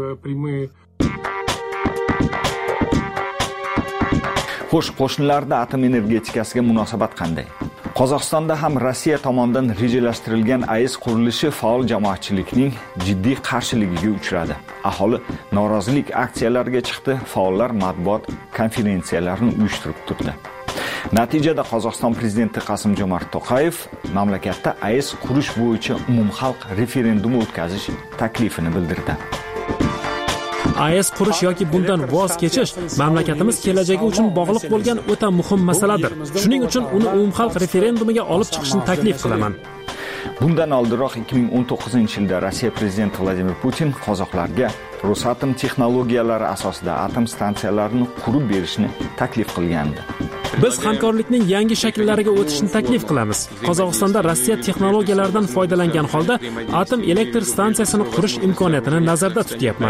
Xo'sh, qo'shnilarda atom energetikasiga munosabat qanday? Qozog'istonda ham Rossiya tomonidan rejalashtirilgan A E S qurilishi faol jamoatchilikning jiddiy qarshiligiga uchradi. Aholi norozilik aksiyalariga chiqdi, faollar matbuot konferensiyalarini uyushtirib turdi. Natijada Qozog'iston prezidenti Qasim-Jomart To'qayev mamlakatda A E S qurish bo'yicha umumxalq referendumi o'tkazish taklifini bildirdi. A E S qurish yoki bundan voz kechish mamlakatimiz kelajagi uchun bog'liq bo'lgan o'ta muhim masaladir. Shuning uchun uni umumxalq referendumiga olib chiqishni taklif qilaman. Bundan oldinroq ikki ming o'n to'qqizinchi yilda Rossiya prezidenti Vladimir Putin qozoqlarga Rosatom texnologiyalari asosida atom stansiyalarini qurib berishni taklif qilgandi. Biz hamkorlikning yangi shakllariga o'tishni taklif qilamiz. Qozog'istonda Rossiya texnologiyalaridan foydalangan holda atom elektr stansiyasini qurish imkoniyatini nazarda tutyapman.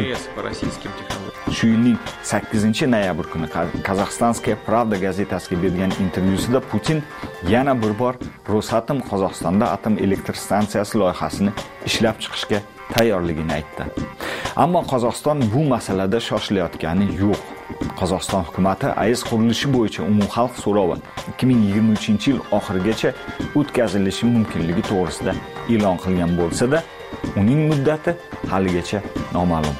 Shu yilning sakkizinchi noyabr kuni Qozog'istonskaya Pravda gazetasiga bergan intervyusida Putin yana bir bor Rosatom Qozog'istonda atom elektr stansiyasi loyihasini ishlab chiqishga tayyorligini aytdi. Ammo Qozog'iston bu masalada shoshilayotgani yo'q. Qozog'iston hukumatı A E S qurilishi bo'yicha umumxalq so'rovi ikki ming yigirma uchinchi yil oxirigacha o'tkazilishi mumkinligi to'g'risida e'lon qilgan bo'lsa-da, uning muddati haligacha noma'lum.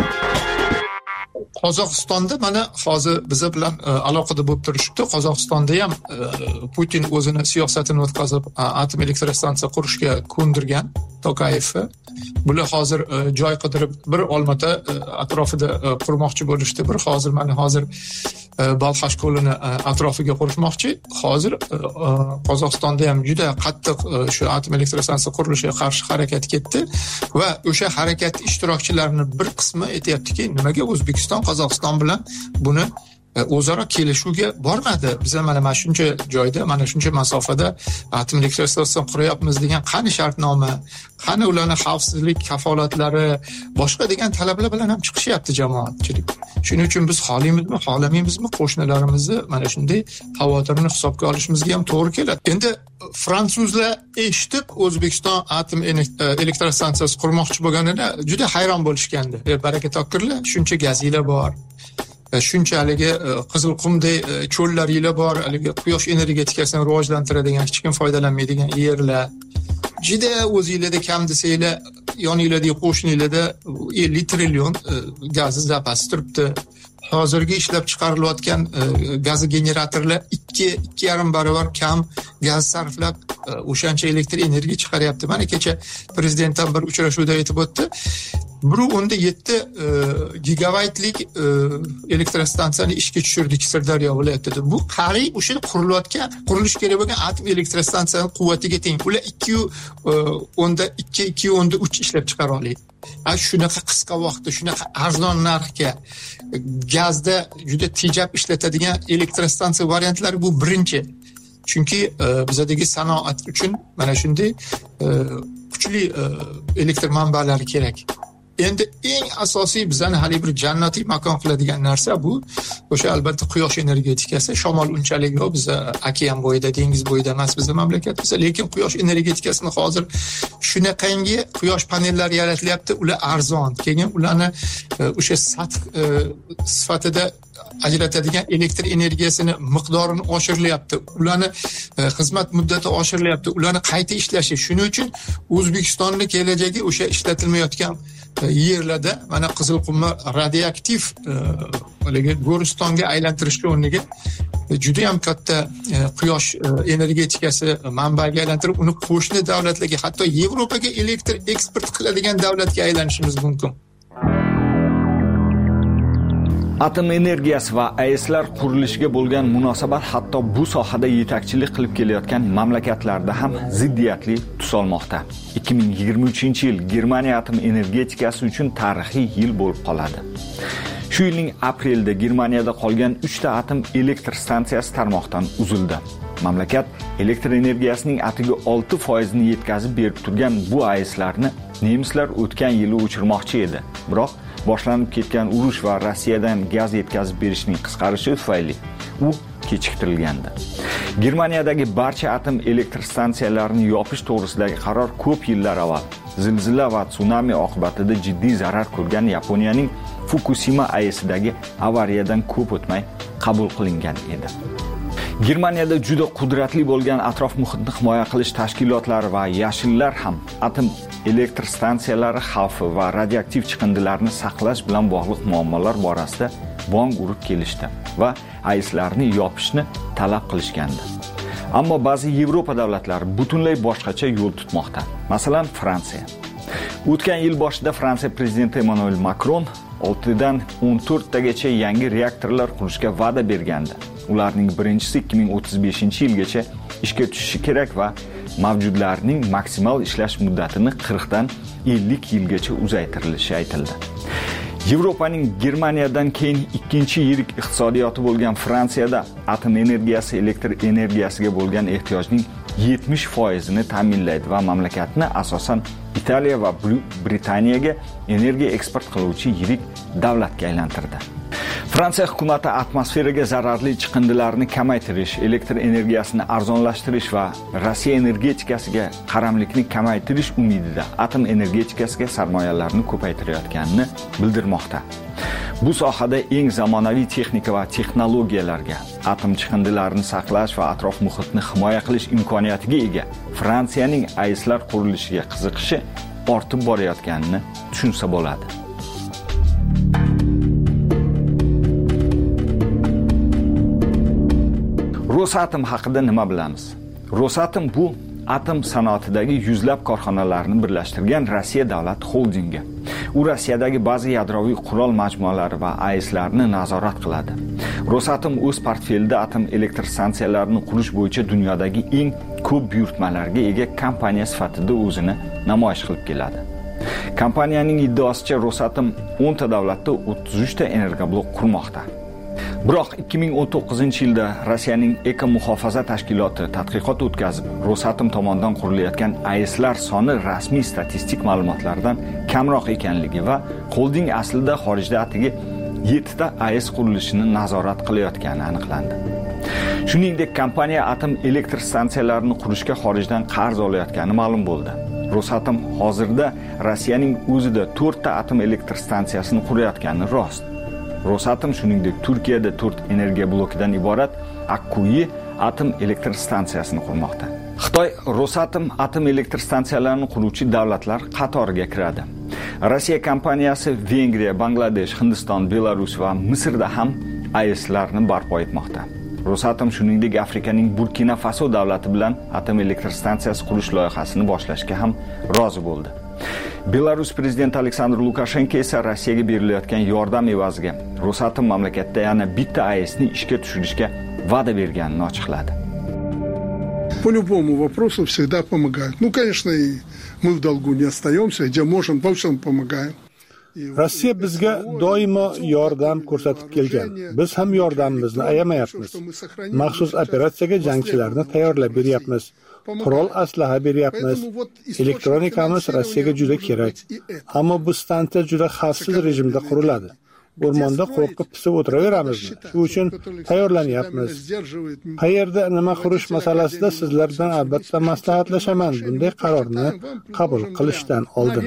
Qozog'istonda mana hozir biz bilan aloqada bo'lib turishibdi. Qozog'istonda ham Putin o'zini siyosatini o'tkazib atom elektr stansiya qurishga ko'ndirgan Tokayevni. Bular hozir joy qidirib bir Olmata atrofida qurmoqchi bo'lishdi. Bir hozir mana hozir Balxash ko'lini atrofiga qurishmoqchi. Hozir Qozog'istonda ham juda qattiq shu atom elektr stansiyasi qurilishiga qarshi harakat ketdi va o'sha harakat ishtirokchilarining bir qismi aytayaptiki, nimaga O'zbekiston Qozog'iston bilan buni o'zaro kelishuvga bormadi. Biz mana mana shuncha joyda, mana shuncha masofada atom elektr stansiyasini quryapmiz degan qani shartnoma, qani ularning xavfsizlik kafolatlari, boshqa degan talablar bilan ham chiqishyapti jamoatchilik. Shuning uchun biz xohlaymizmi, xohlamaymizmi qo'shnilarimizni mana shunday xavotirini hisobga olishimizga ham to'g'ri keladi. Endi fransuzlar eshitib O'zbekiston atom elektr stansiyasi qurmoqchi bo'lganida juda hayron bo'lishgandi. E, baraka topkirlar, shuncha gazinglar bor. Shunchaligi Qizilqumday cho'llaringlar bor, haligi quyosh energetikasini rivojlantiradigan, hech kim foydalanmaydigan yerlar. Juda o'zingizlarda kam desanglar, yoninglardagi qo'shninglarda ellik trillion gaz zapasi turibdi. Hozirgi ishlab chiqarilayotgan gaz generatorlar ikki ikki yarim barobar kam gaz sarflab o'shancha elektr energiya chiqaryapti. Mana kecha prezidentdan bir uchrashuvda aytib o'tdi. bir o'nda yetti gigabaytlik elektr stansiyani ishga tushirdik Sirdaryo viloyatida. Bu qariyb o'sha qurilayotgan, qurilish kerak bo'lgan atom elektr stansiyasining quvvatiga teng. Ular ikki o'nda ikki, ikki o'nda uch ishlab chiqara oladi. A shunaqa qisqa vaqtda, shunaqa arzon narxga gazda juda tejab ishlatadigan elektr stansiya variantlari bu birinchi. Chunki bizdagi sanoat uchun mana shunday kuchli elektr manbalari kerak. Endi eng asosiy bizani hali bir jannatiy makon qiladigan narsa bu o'sha albatta quyosh energetikasi. Shamol unchalik yo'q, biz okean bo'yida, dengiz bo'yida emas bizning mamlakatimiz, lekin quyosh energetikasini hozir shunaqangi quyosh panellari yaratilyapti, ular arzon. Keyin ularni o'sha sath sifatida ajratadigan elektr energiyasini miqdorini oshirilyapti. Ularni xizmat muddati oshirilyapti. Ularni qayta ishlashi. Shuning uchun O'zbekistonning kelajagi o'sha ishlatilmayotgan yerlarda mana Qizilqumni radioaktiv haligi Go'ristonga aylantirishga o'rniga juda ham katta quyosh energetikasi manbaga aylantirib, uni qo'shni davlatlarga, hatto Yevropaga elektr eksport qiladigan davlatga aylanishimiz mumkin. Atom energiyasi va A E S'lar qurilishiga bo'lgan munosabat hatto bu sohada yetakchilik qilib kelayotgan mamlakatlarda ham ziddiyatli tus olmoqda. ikki ming yigirma uchinchi yil Germaniya atom energetikasi uchun tarixiy yil bo'lib qoladi. Shu yilning aprelida Germaniyada qolgan uchta atom elektr stansiyasi tarmoqdan uzildi. Mamlakat elektr energiyasining atigi olti foiz ni yetkazib berib turgan bu A E S'larni nemislar o'tgan yili o'chirmoqchi edi. Biroq boshlanib ketgan urush va Rossiyadan gaz yetkazib berishning qisqarishi tufayli u kechiktirilgandi. Germaniyadagi barcha atom elektr stansiyalarini yopish to'g'risidagi qaror ko'p yillar avval zilzila va tsunami oqibatida jiddiy zarar ko'rgan Yaponiyaning Fukushima A E S'dagi avariyadan ko'p o'tmay qabul qilingan edi. Germaniyada juda qudratli bo'lgan atrof muhitni himoya qilish tashkilotlari va yashillar ham atom elektr stansiyalari xavfi va radioaktiv chiqindilarni saqlash bilan bog'liq muammolar borasida bong urib kelishdi va A E S'larni yopishni talab qilishgandi. Ammo ba'zi Yevropa davlatlari butunlay boshqacha yo'l tutmoqda. Masalan, Fransiya. O'tgan yil boshida Fransiya prezidenti Emmanuel Macron oltidan o'n to'rttagacha yangi reaktorlar qurishga va'da bergandi. Ularning birinchisi ikki ming o'ttiz beshinchi yilgacha ishga tushishi kerak va mavjudlarning maksimal ishlash muddatini qirqdan ellik yilgacha uzaytirilishi aytildi. Yevropaning Germaniyadan keyin ikkinchi yirik iqtisodiyoti bo'lgan Fransiyada atom energiyasi elektr energiyasiga bo'lgan ehtiyojning yetmish foizini ta'minlaydi va mamlakatni asosan Italiya va Britaniyaga energiya eksport qiluvchi yirik davlatga aylantirdi. Fransiya hukumati atmosferaga zararli chiqindilarni kamaytirish, elektr energiyasini arzonlashtirish va Rossiya energetikasiga qaramlikni kamaytirish umidida atom energetikasiga sarmoyalarni ko'paytirayotganini bildirmoqda. Bu sohada eng zamonaviy texnika va texnologiyalarga, atom chiqindilarini saqlash va atrof muhitni himoya qilish imkoniyatiga ega Fransiyaning ayslar qurilishiga qiziqishi ortib borayotganini tushunsa bo'ladi. Rosatom haqida nima bilamiz? Rosatom bu atom sanoatidagi yuzlab korxonalarni birlashtirgan Rossiya davlat xoldingi. U Rossiyadagi ba'zi yadroviy qurol majmualari va ayslarni nazorat qiladi. Rosatom o'z portfelida atom elektr stansiyalarini qurish bo'yicha dunyodagi eng ko'p buyurtmalarga ega kompaniya sifatida o'zini namoyish qilib keladi. Kompaniyaning iddaosicha Rosatom o'n ta davlatda o'ttiz uch ta energoblok qurmoqda. Biroq ikki ming o'n to'qqizinchi yilda Rossiyaning Eko muhofaza tashkiloti tadqiqot o'tkazib, Rosatom tomonidan qurilayotgan ayslar soni rasmiy statistik ma'lumotlardan kamroq ekanligi va xolding aslida xorijda atigi yetti ta ays qurilishini nazorat qilayotgani aniqlandi. Shuningdek, kompaniya atom elektr stansiyalarini qurishga xorijdan qarz olayotgani ma'lum bo'ldi. Rosatom hozirda Rossiyaning o'zida to'rt ta atom elektr stansiyasini qurayotgani rost. Rosatom shuningdek Turkiyada to'rt energiya blokidan iborat Akkuyi atom elektr stansiyasini qurmoqda. Xitoy Rosatom atom elektr stansiyalarini quruvchi davlatlar qatoriga kiradi. Rossiya kompaniyasi Vengriya, Bangladesh, Hindiston, Belarus va Misrda ham ayslarni barpo etmoqda. Rosatom shuningdek Afrikaning Burkina Faso davlati bilan atom elektr stansiyasi qurish loyihasini boshlashga ham rozi bo'ldi. Belarus prezidenti Aleksandr Lukashenko esa Rossiyaga berilayotgan yordam evaziga Rosatom mamlakatda yana bitta aysni ishga tushirishga va'da berganini ochiqladi. По любому вопросу всегда помогают. Ну, конечно, и мы в долгу не остаемся, где можем, во всем помогаем. Rossiya bizga doimo yordam ko'rsatib kelgan. Biz ham yordamimizni ayamayapmiz. Maxsus operatsiyaga jangchilarni tayyorlab beryapmiz. Qurol aslaha beryapmiz. Elektronikamiz Rossiyaga juda kerak. Ammo bu stansiya juda xavfsiz rejimda quriladi. O'rmonda qo'rqib pisib o'tiraveramizmi? Shu uchun tayyorlanyapmiz. Qayerda nima qurish masalasida sizlardan albatta maslahatlashaman. Bunday qarorni qabul qilishdan oldin.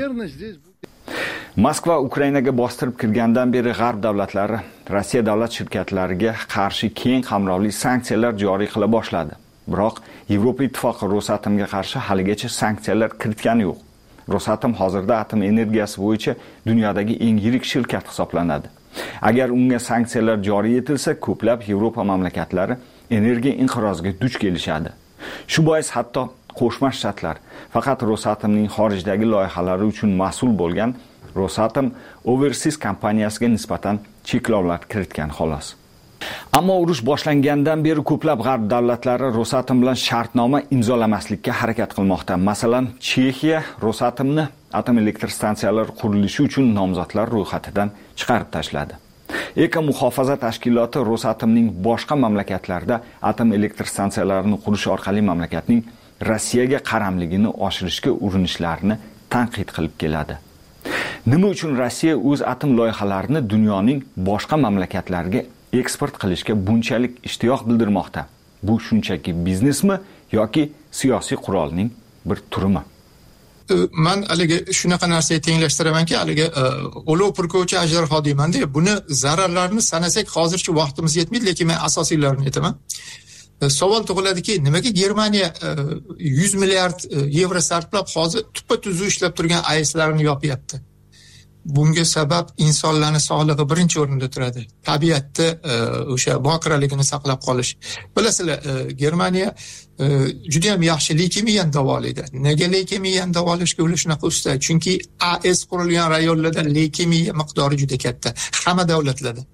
Moskva Ukrainaga bostirib kirgandan beri g'arb davlatlari Rossiya davlat shirkatlariga qarshi keng qamrovli sanksiyalar joriy qila boshladi. Biroq Yevropa ittifoqi Rosatomga qarshi haligacha sanksiyalar kiritgani yo'q. Rosatom hozirda atom energiyasi bo'yicha dunyodagi eng yirik shirkat hisoblanadi. Agar unga sanksiyalar joriy etilsa, ko'plab Yevropa mamlakatlari energiya inqiroziga duch kelishadi. Shu bois hatto Qo'shma Shtatlar faqat Rosatomning xorijdagi loyihalari uchun mas'ul bo'lgan Rosatom Overseas kompaniyasiga nisbatan cheklovlar kiritgan xolos. Ammo urush boshlangandan beri ko'plab g'arb davlatlari Rosatom bilan shartnoma imzolamaslikka harakat qilmoqda. Masalan, Chexiya Rosatomni atom elektr stansiyalari qurilishi uchun nomzodlar ro'yxatidan chiqarib tashladi. Eko muhofaza tashkiloti Rosatomning boshqa mamlakatlarda atom elektr stansiyalarini qurish orqali mamlakatning Rossiyaga qaramligini oshirishga urinishlarini tanqid qilib keladi. Nima uchun Rossiya o'z atom loyihalarini dunyoning boshqa mamlakatlariga eksport qilishga bunchalik ishtiyoq bildirmoqda? Bu shunchaki biznesmi yoki siyosiy qurolning bir turimi? Man haliga shunaqa narsaga tenglashtiramanki, haliga olov purkovchi ajdarho deyman-da, buni zararlarini sanasak hozircha vaqtimiz yetmaydi, lekin men asosiylarini aytaman. Savol tug'iladiki, nimaga Germaniya yuz milliard yevro sarflab hozir tuppa-tuzuk ishlab turgan ayslarni yopyapti? Bunga sabab insonlarning sog'lig'i birinchi o'rinda turadi. Tabiatda o'sha bokiraligini saqlab qolish. Bilasizlar, Germaniya juda ham yaxshi leykemiyani davolaydi. Nega leykemiyani davolashga ular shunaqa usta? Chunki A S qurilgan rayonlarda leykemiya miqdori juda katta. Hamma davlatlarda.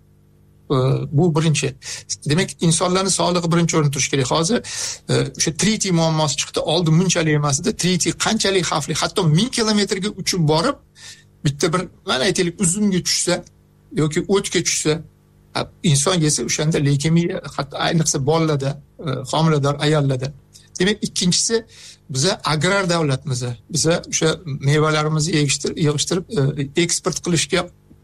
Bu birinchi. Demak, insonlarning sog'lig'i birinchi o'rinda turishi kerak. Hozir o'sha tritiy muammosi chiqdi. Oldin bunchalik emas edi. Tritiy qanchalik xavfli, hatto ming kilometrga uchib borib bitta bir mana aytaylik uzumga tushsa yoki o'tga tushsa, inson yesa o'shanda leykemiya, hatto ayniqsa bolalarda, homilador ayollarda. Demak, ikkinchisi biza agrar davlatmiz. Biza o'sha mevalarimizni yig'ishtirib, yig'ishtirib eksport qilishga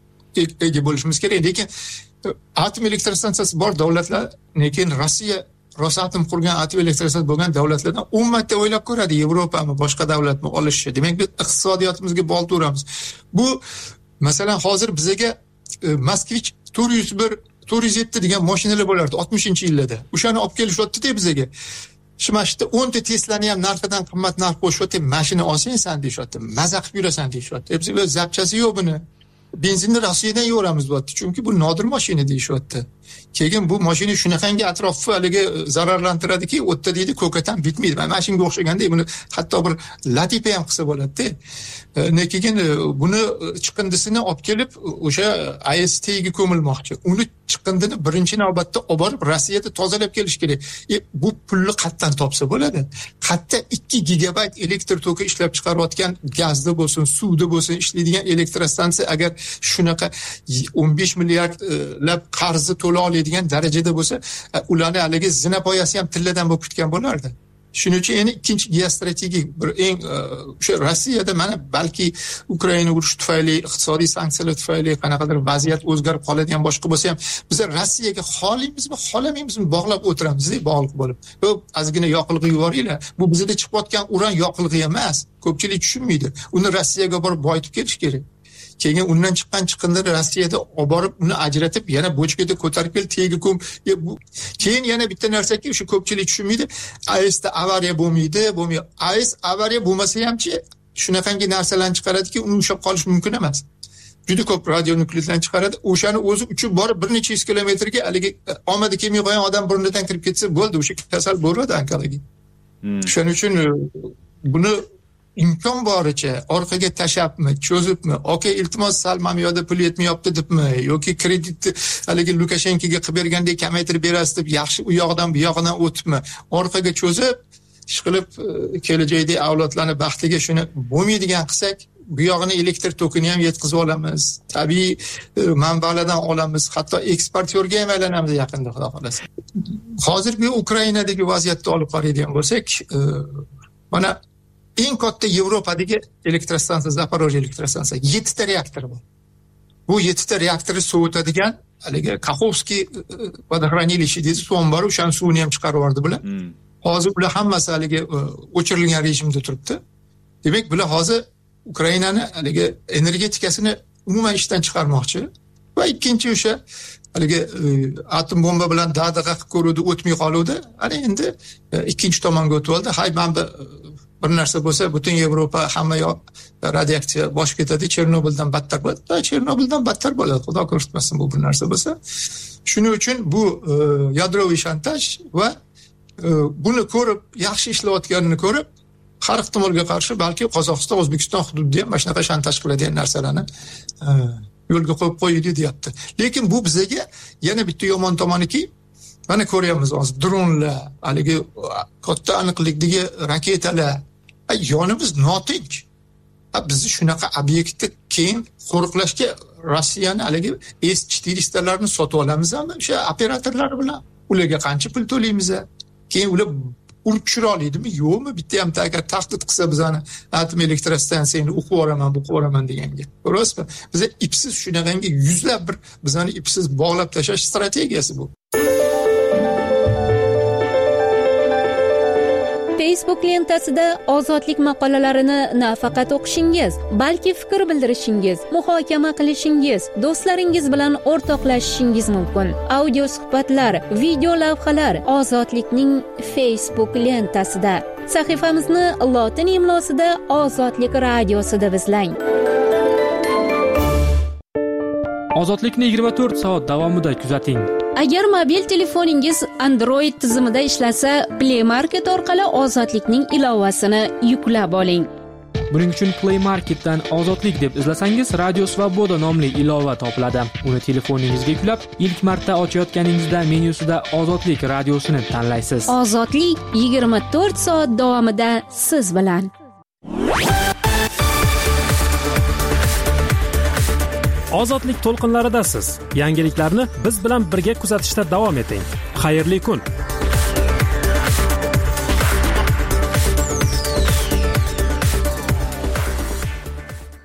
ega bo'lishimiz kerak. Lekin atom elektrostansiyasi bor davlatlar, lekin Rossiya Rosatom qurgan atom elektrostansiyasi bo'lgan davlatlardan o'n marta o'ylab ko'radi, Yevropami, boshqa davlatmi olishni. Demak, biz iqtisodiyotimizga bolt uramiz. Bu masalan hozir bizaga Moskvich to'rt yuz bir to'rt yuz yetti degan mashinalar bo'lardi oltmishinchi yillarda. O'shani olib kelishyapti-da bizaga. Shimashda o'nta Tesla'ni ham narxidan qimmat narx qo'shyapti, mashina olsang san deyapti, maza qilib yurasan deyapti. Bizga zapchasi yo'q buni. Benzinni Rossiyadan yo'ramiz bo'lyapti, chunki bu nodir mashina deyapti. Keyin bu mashina shunaqangi atrofni haliga zararlantiradiki, o'tda deydi, ko'katan bitmaydi. Mana shunga o'xshaganda buni hatto bir latifa ham qilsa bo'ladi-da. Keyin buni chiqindisini olib kelib o'sha I S T'ga ko'milmoqchi. Uni chiqindini birinchi navbatda olib borib Rossiyada tozalab kelish kerak. E, bu pulni qayerdan topsa bo'ladi? Qayerda ikki gigabayt elektr toki ishlab chiqarayotgan gazda bo'lsin, suvda bo'lsin ishlaydigan elektrostansiya agar shunaqa o'n besh milliardlab qarzni to'la oladigan darajada bo'lsa, ularni haligi zinapoyasi ham tilladan bo'lib ketgan bo'lardi. Shuning uchun yana ikkinchi geostrategik bir eng o'sha Rossiyada mana balki Ukraina urushi tufayli, iqtisodiy sanksiyalar tufayli qanaqadir vaziyat o'zgarib qoladigan boshqa bo'lsa ham, biz Rossiyaga xoliymizmi, xolamaymizmi bog'lab o'tiramiz, bog'liq bo'lib. Bu ozgina yoqilg'i yuboringlar. Bu bizda chiqayotgan uran yoqilg'i emas. Ko'pchilik tushunmaydi. Uni Rossiyaga borib boyitib kelish kerak. Keyin undan chiqqan chiqindilarni Rossiyada olib borib, uni ajratib, yana bochkada ko'tarib kelib, tegi ko'm. Keyin yana bitta narsaki, o'sha ko'pchilik tushunmaydi. A E S'da avariya bo'lmaydi, bo'lmaydi. A E S avariya bo'lmasa hamchi shunaqangi narsalarni chiqaradiki, uni ushlab qolish mumkin emas. Juda ko'p radionukleidlarni chiqaradi. O'shani o'zi uchib borib bir necha yuz kilometrga haligi omadi kelmay qo'ygan odam burnidan kirib ketsa bo'ldi, o'sha kasal bo'ladi onkologik. Shuning uchun buni imkon boricha orqaga tashabmi, cho'zibmi, okey, iltimos sal mamyoda pul yetmayapti debmi, yoki kreditni haligi Lukashenkoga qilib bergandek kamaytirib berasiz deb yaxshi u yoqdan bu yoqdan o'tibmi, orqaga cho'zib ishqilib kelajakda avlodlarni baxtiga shuni bo'lmaydigan qilsak, bu yog'ini elektr tokini ham yetkazib olamiz, tabiiy manbalardan olamiz, hatto eksportyorga ham aylanamiz yaqinda, xudo xolasa. Hozirgi Ukrainadagi vaziyatni olib qaraydigan bo'lsak, mana eng katta Yevropadagi elektrostansiya, Zaporojye elektrostansiya, yettita reaktor bor. Bu yettita reaktorni sovutadigan haligi Kakhovskiy vodoxranilishi deydi, suv ombori, o'shan suvni ham chiqarib yubordi bular. Hozir ular hammasi haligi o'chirilgan rejimda turibdi. Demak, bular hozir Ukrainani haligi energetikasini umuman ishdan chiqarmoqchi. Va ikkinchi o'sha haligi atom bomba bilan dadaqa qilib ko'ruvdi, o'tmay qoluvdi. Ana endi ikkinchi tomonga o'tib oldi. Hay, mana bir narsa bo'lsa, butun Yevropa hamma yoq radiatsiya boshib ketadi, Chernobyldan battar bo'ladi. Chernobyldan battar bo'ladi, xudo ko'rsatmasin bu bir narsa bo'lsa. Shuning uchun bu yadroviy shantaj va buni ko'rib, yaxshi ishlayotganini ko'rib, har ehtimolga qarshi balki Qozog'iston, O'zbekiston hududida ham mana shunaqa shantaj qiladigan narsalarni yo'lga qo'yib qo'ydi, deyapti. Lekin bu bizga yana bitta yomon tomoniki, mana ko'ryapmiz hozir dronlar, haligi katta aniqlikdagi raketalar. Yonimiz notinch. Bizni shunaqa obyektni keyin qo'riqlashga Rossiyani haligi S четыреста larni sotib olamizmi? O'sha operatorlar bilan ularga qancha pul to'laymiz? Keyin ular urib tushira oladimi, yo'qmi? Bitta ham agar tahdid qilsa bizani atom elektrostansiyani o'qib yuboraman, o'qib yuboraman deganga. Ko'rasizmi? Biz ipsiz shunaqangi yuzlab bir bizani ipsiz bog'lab tashlash strategiyasi bu. Facebook lentasida ozodlik maqolalarini nafaqat o'qishingiz, balki fikr bildirishingiz, muhokama qilishingiz, do'stlaringiz bilan o'rtoqlashishingiz mumkin. Audio suhbatlar, video lavhalar Ozodlikning Facebook lentasida. Sahifamizni lotin imlosida Ozodlik radiosida izlang. Ozodlikni yigirma to'rt soat davomida kuzating. Agar mobil telefoningiz Android tizimida ishlasa, Play Market orqali Ozodlikning ilovasini yuklab oling. Buning uchun Play Marketdan Ozodlik deb izlasangiz, Radio Svoboda nomli ilova topiladi. Uni telefoningizga yuklab, ilk marta ochayotganingizda menyusida Ozodlik radiosini tanlaysiz. Ozodlik yigirma to'rt soat davomida siz bilan. Ozodlik to'lqinlaridasiz. Yangiliklarni biz bilan birga kuzatishda davom eting. Xayrli kun.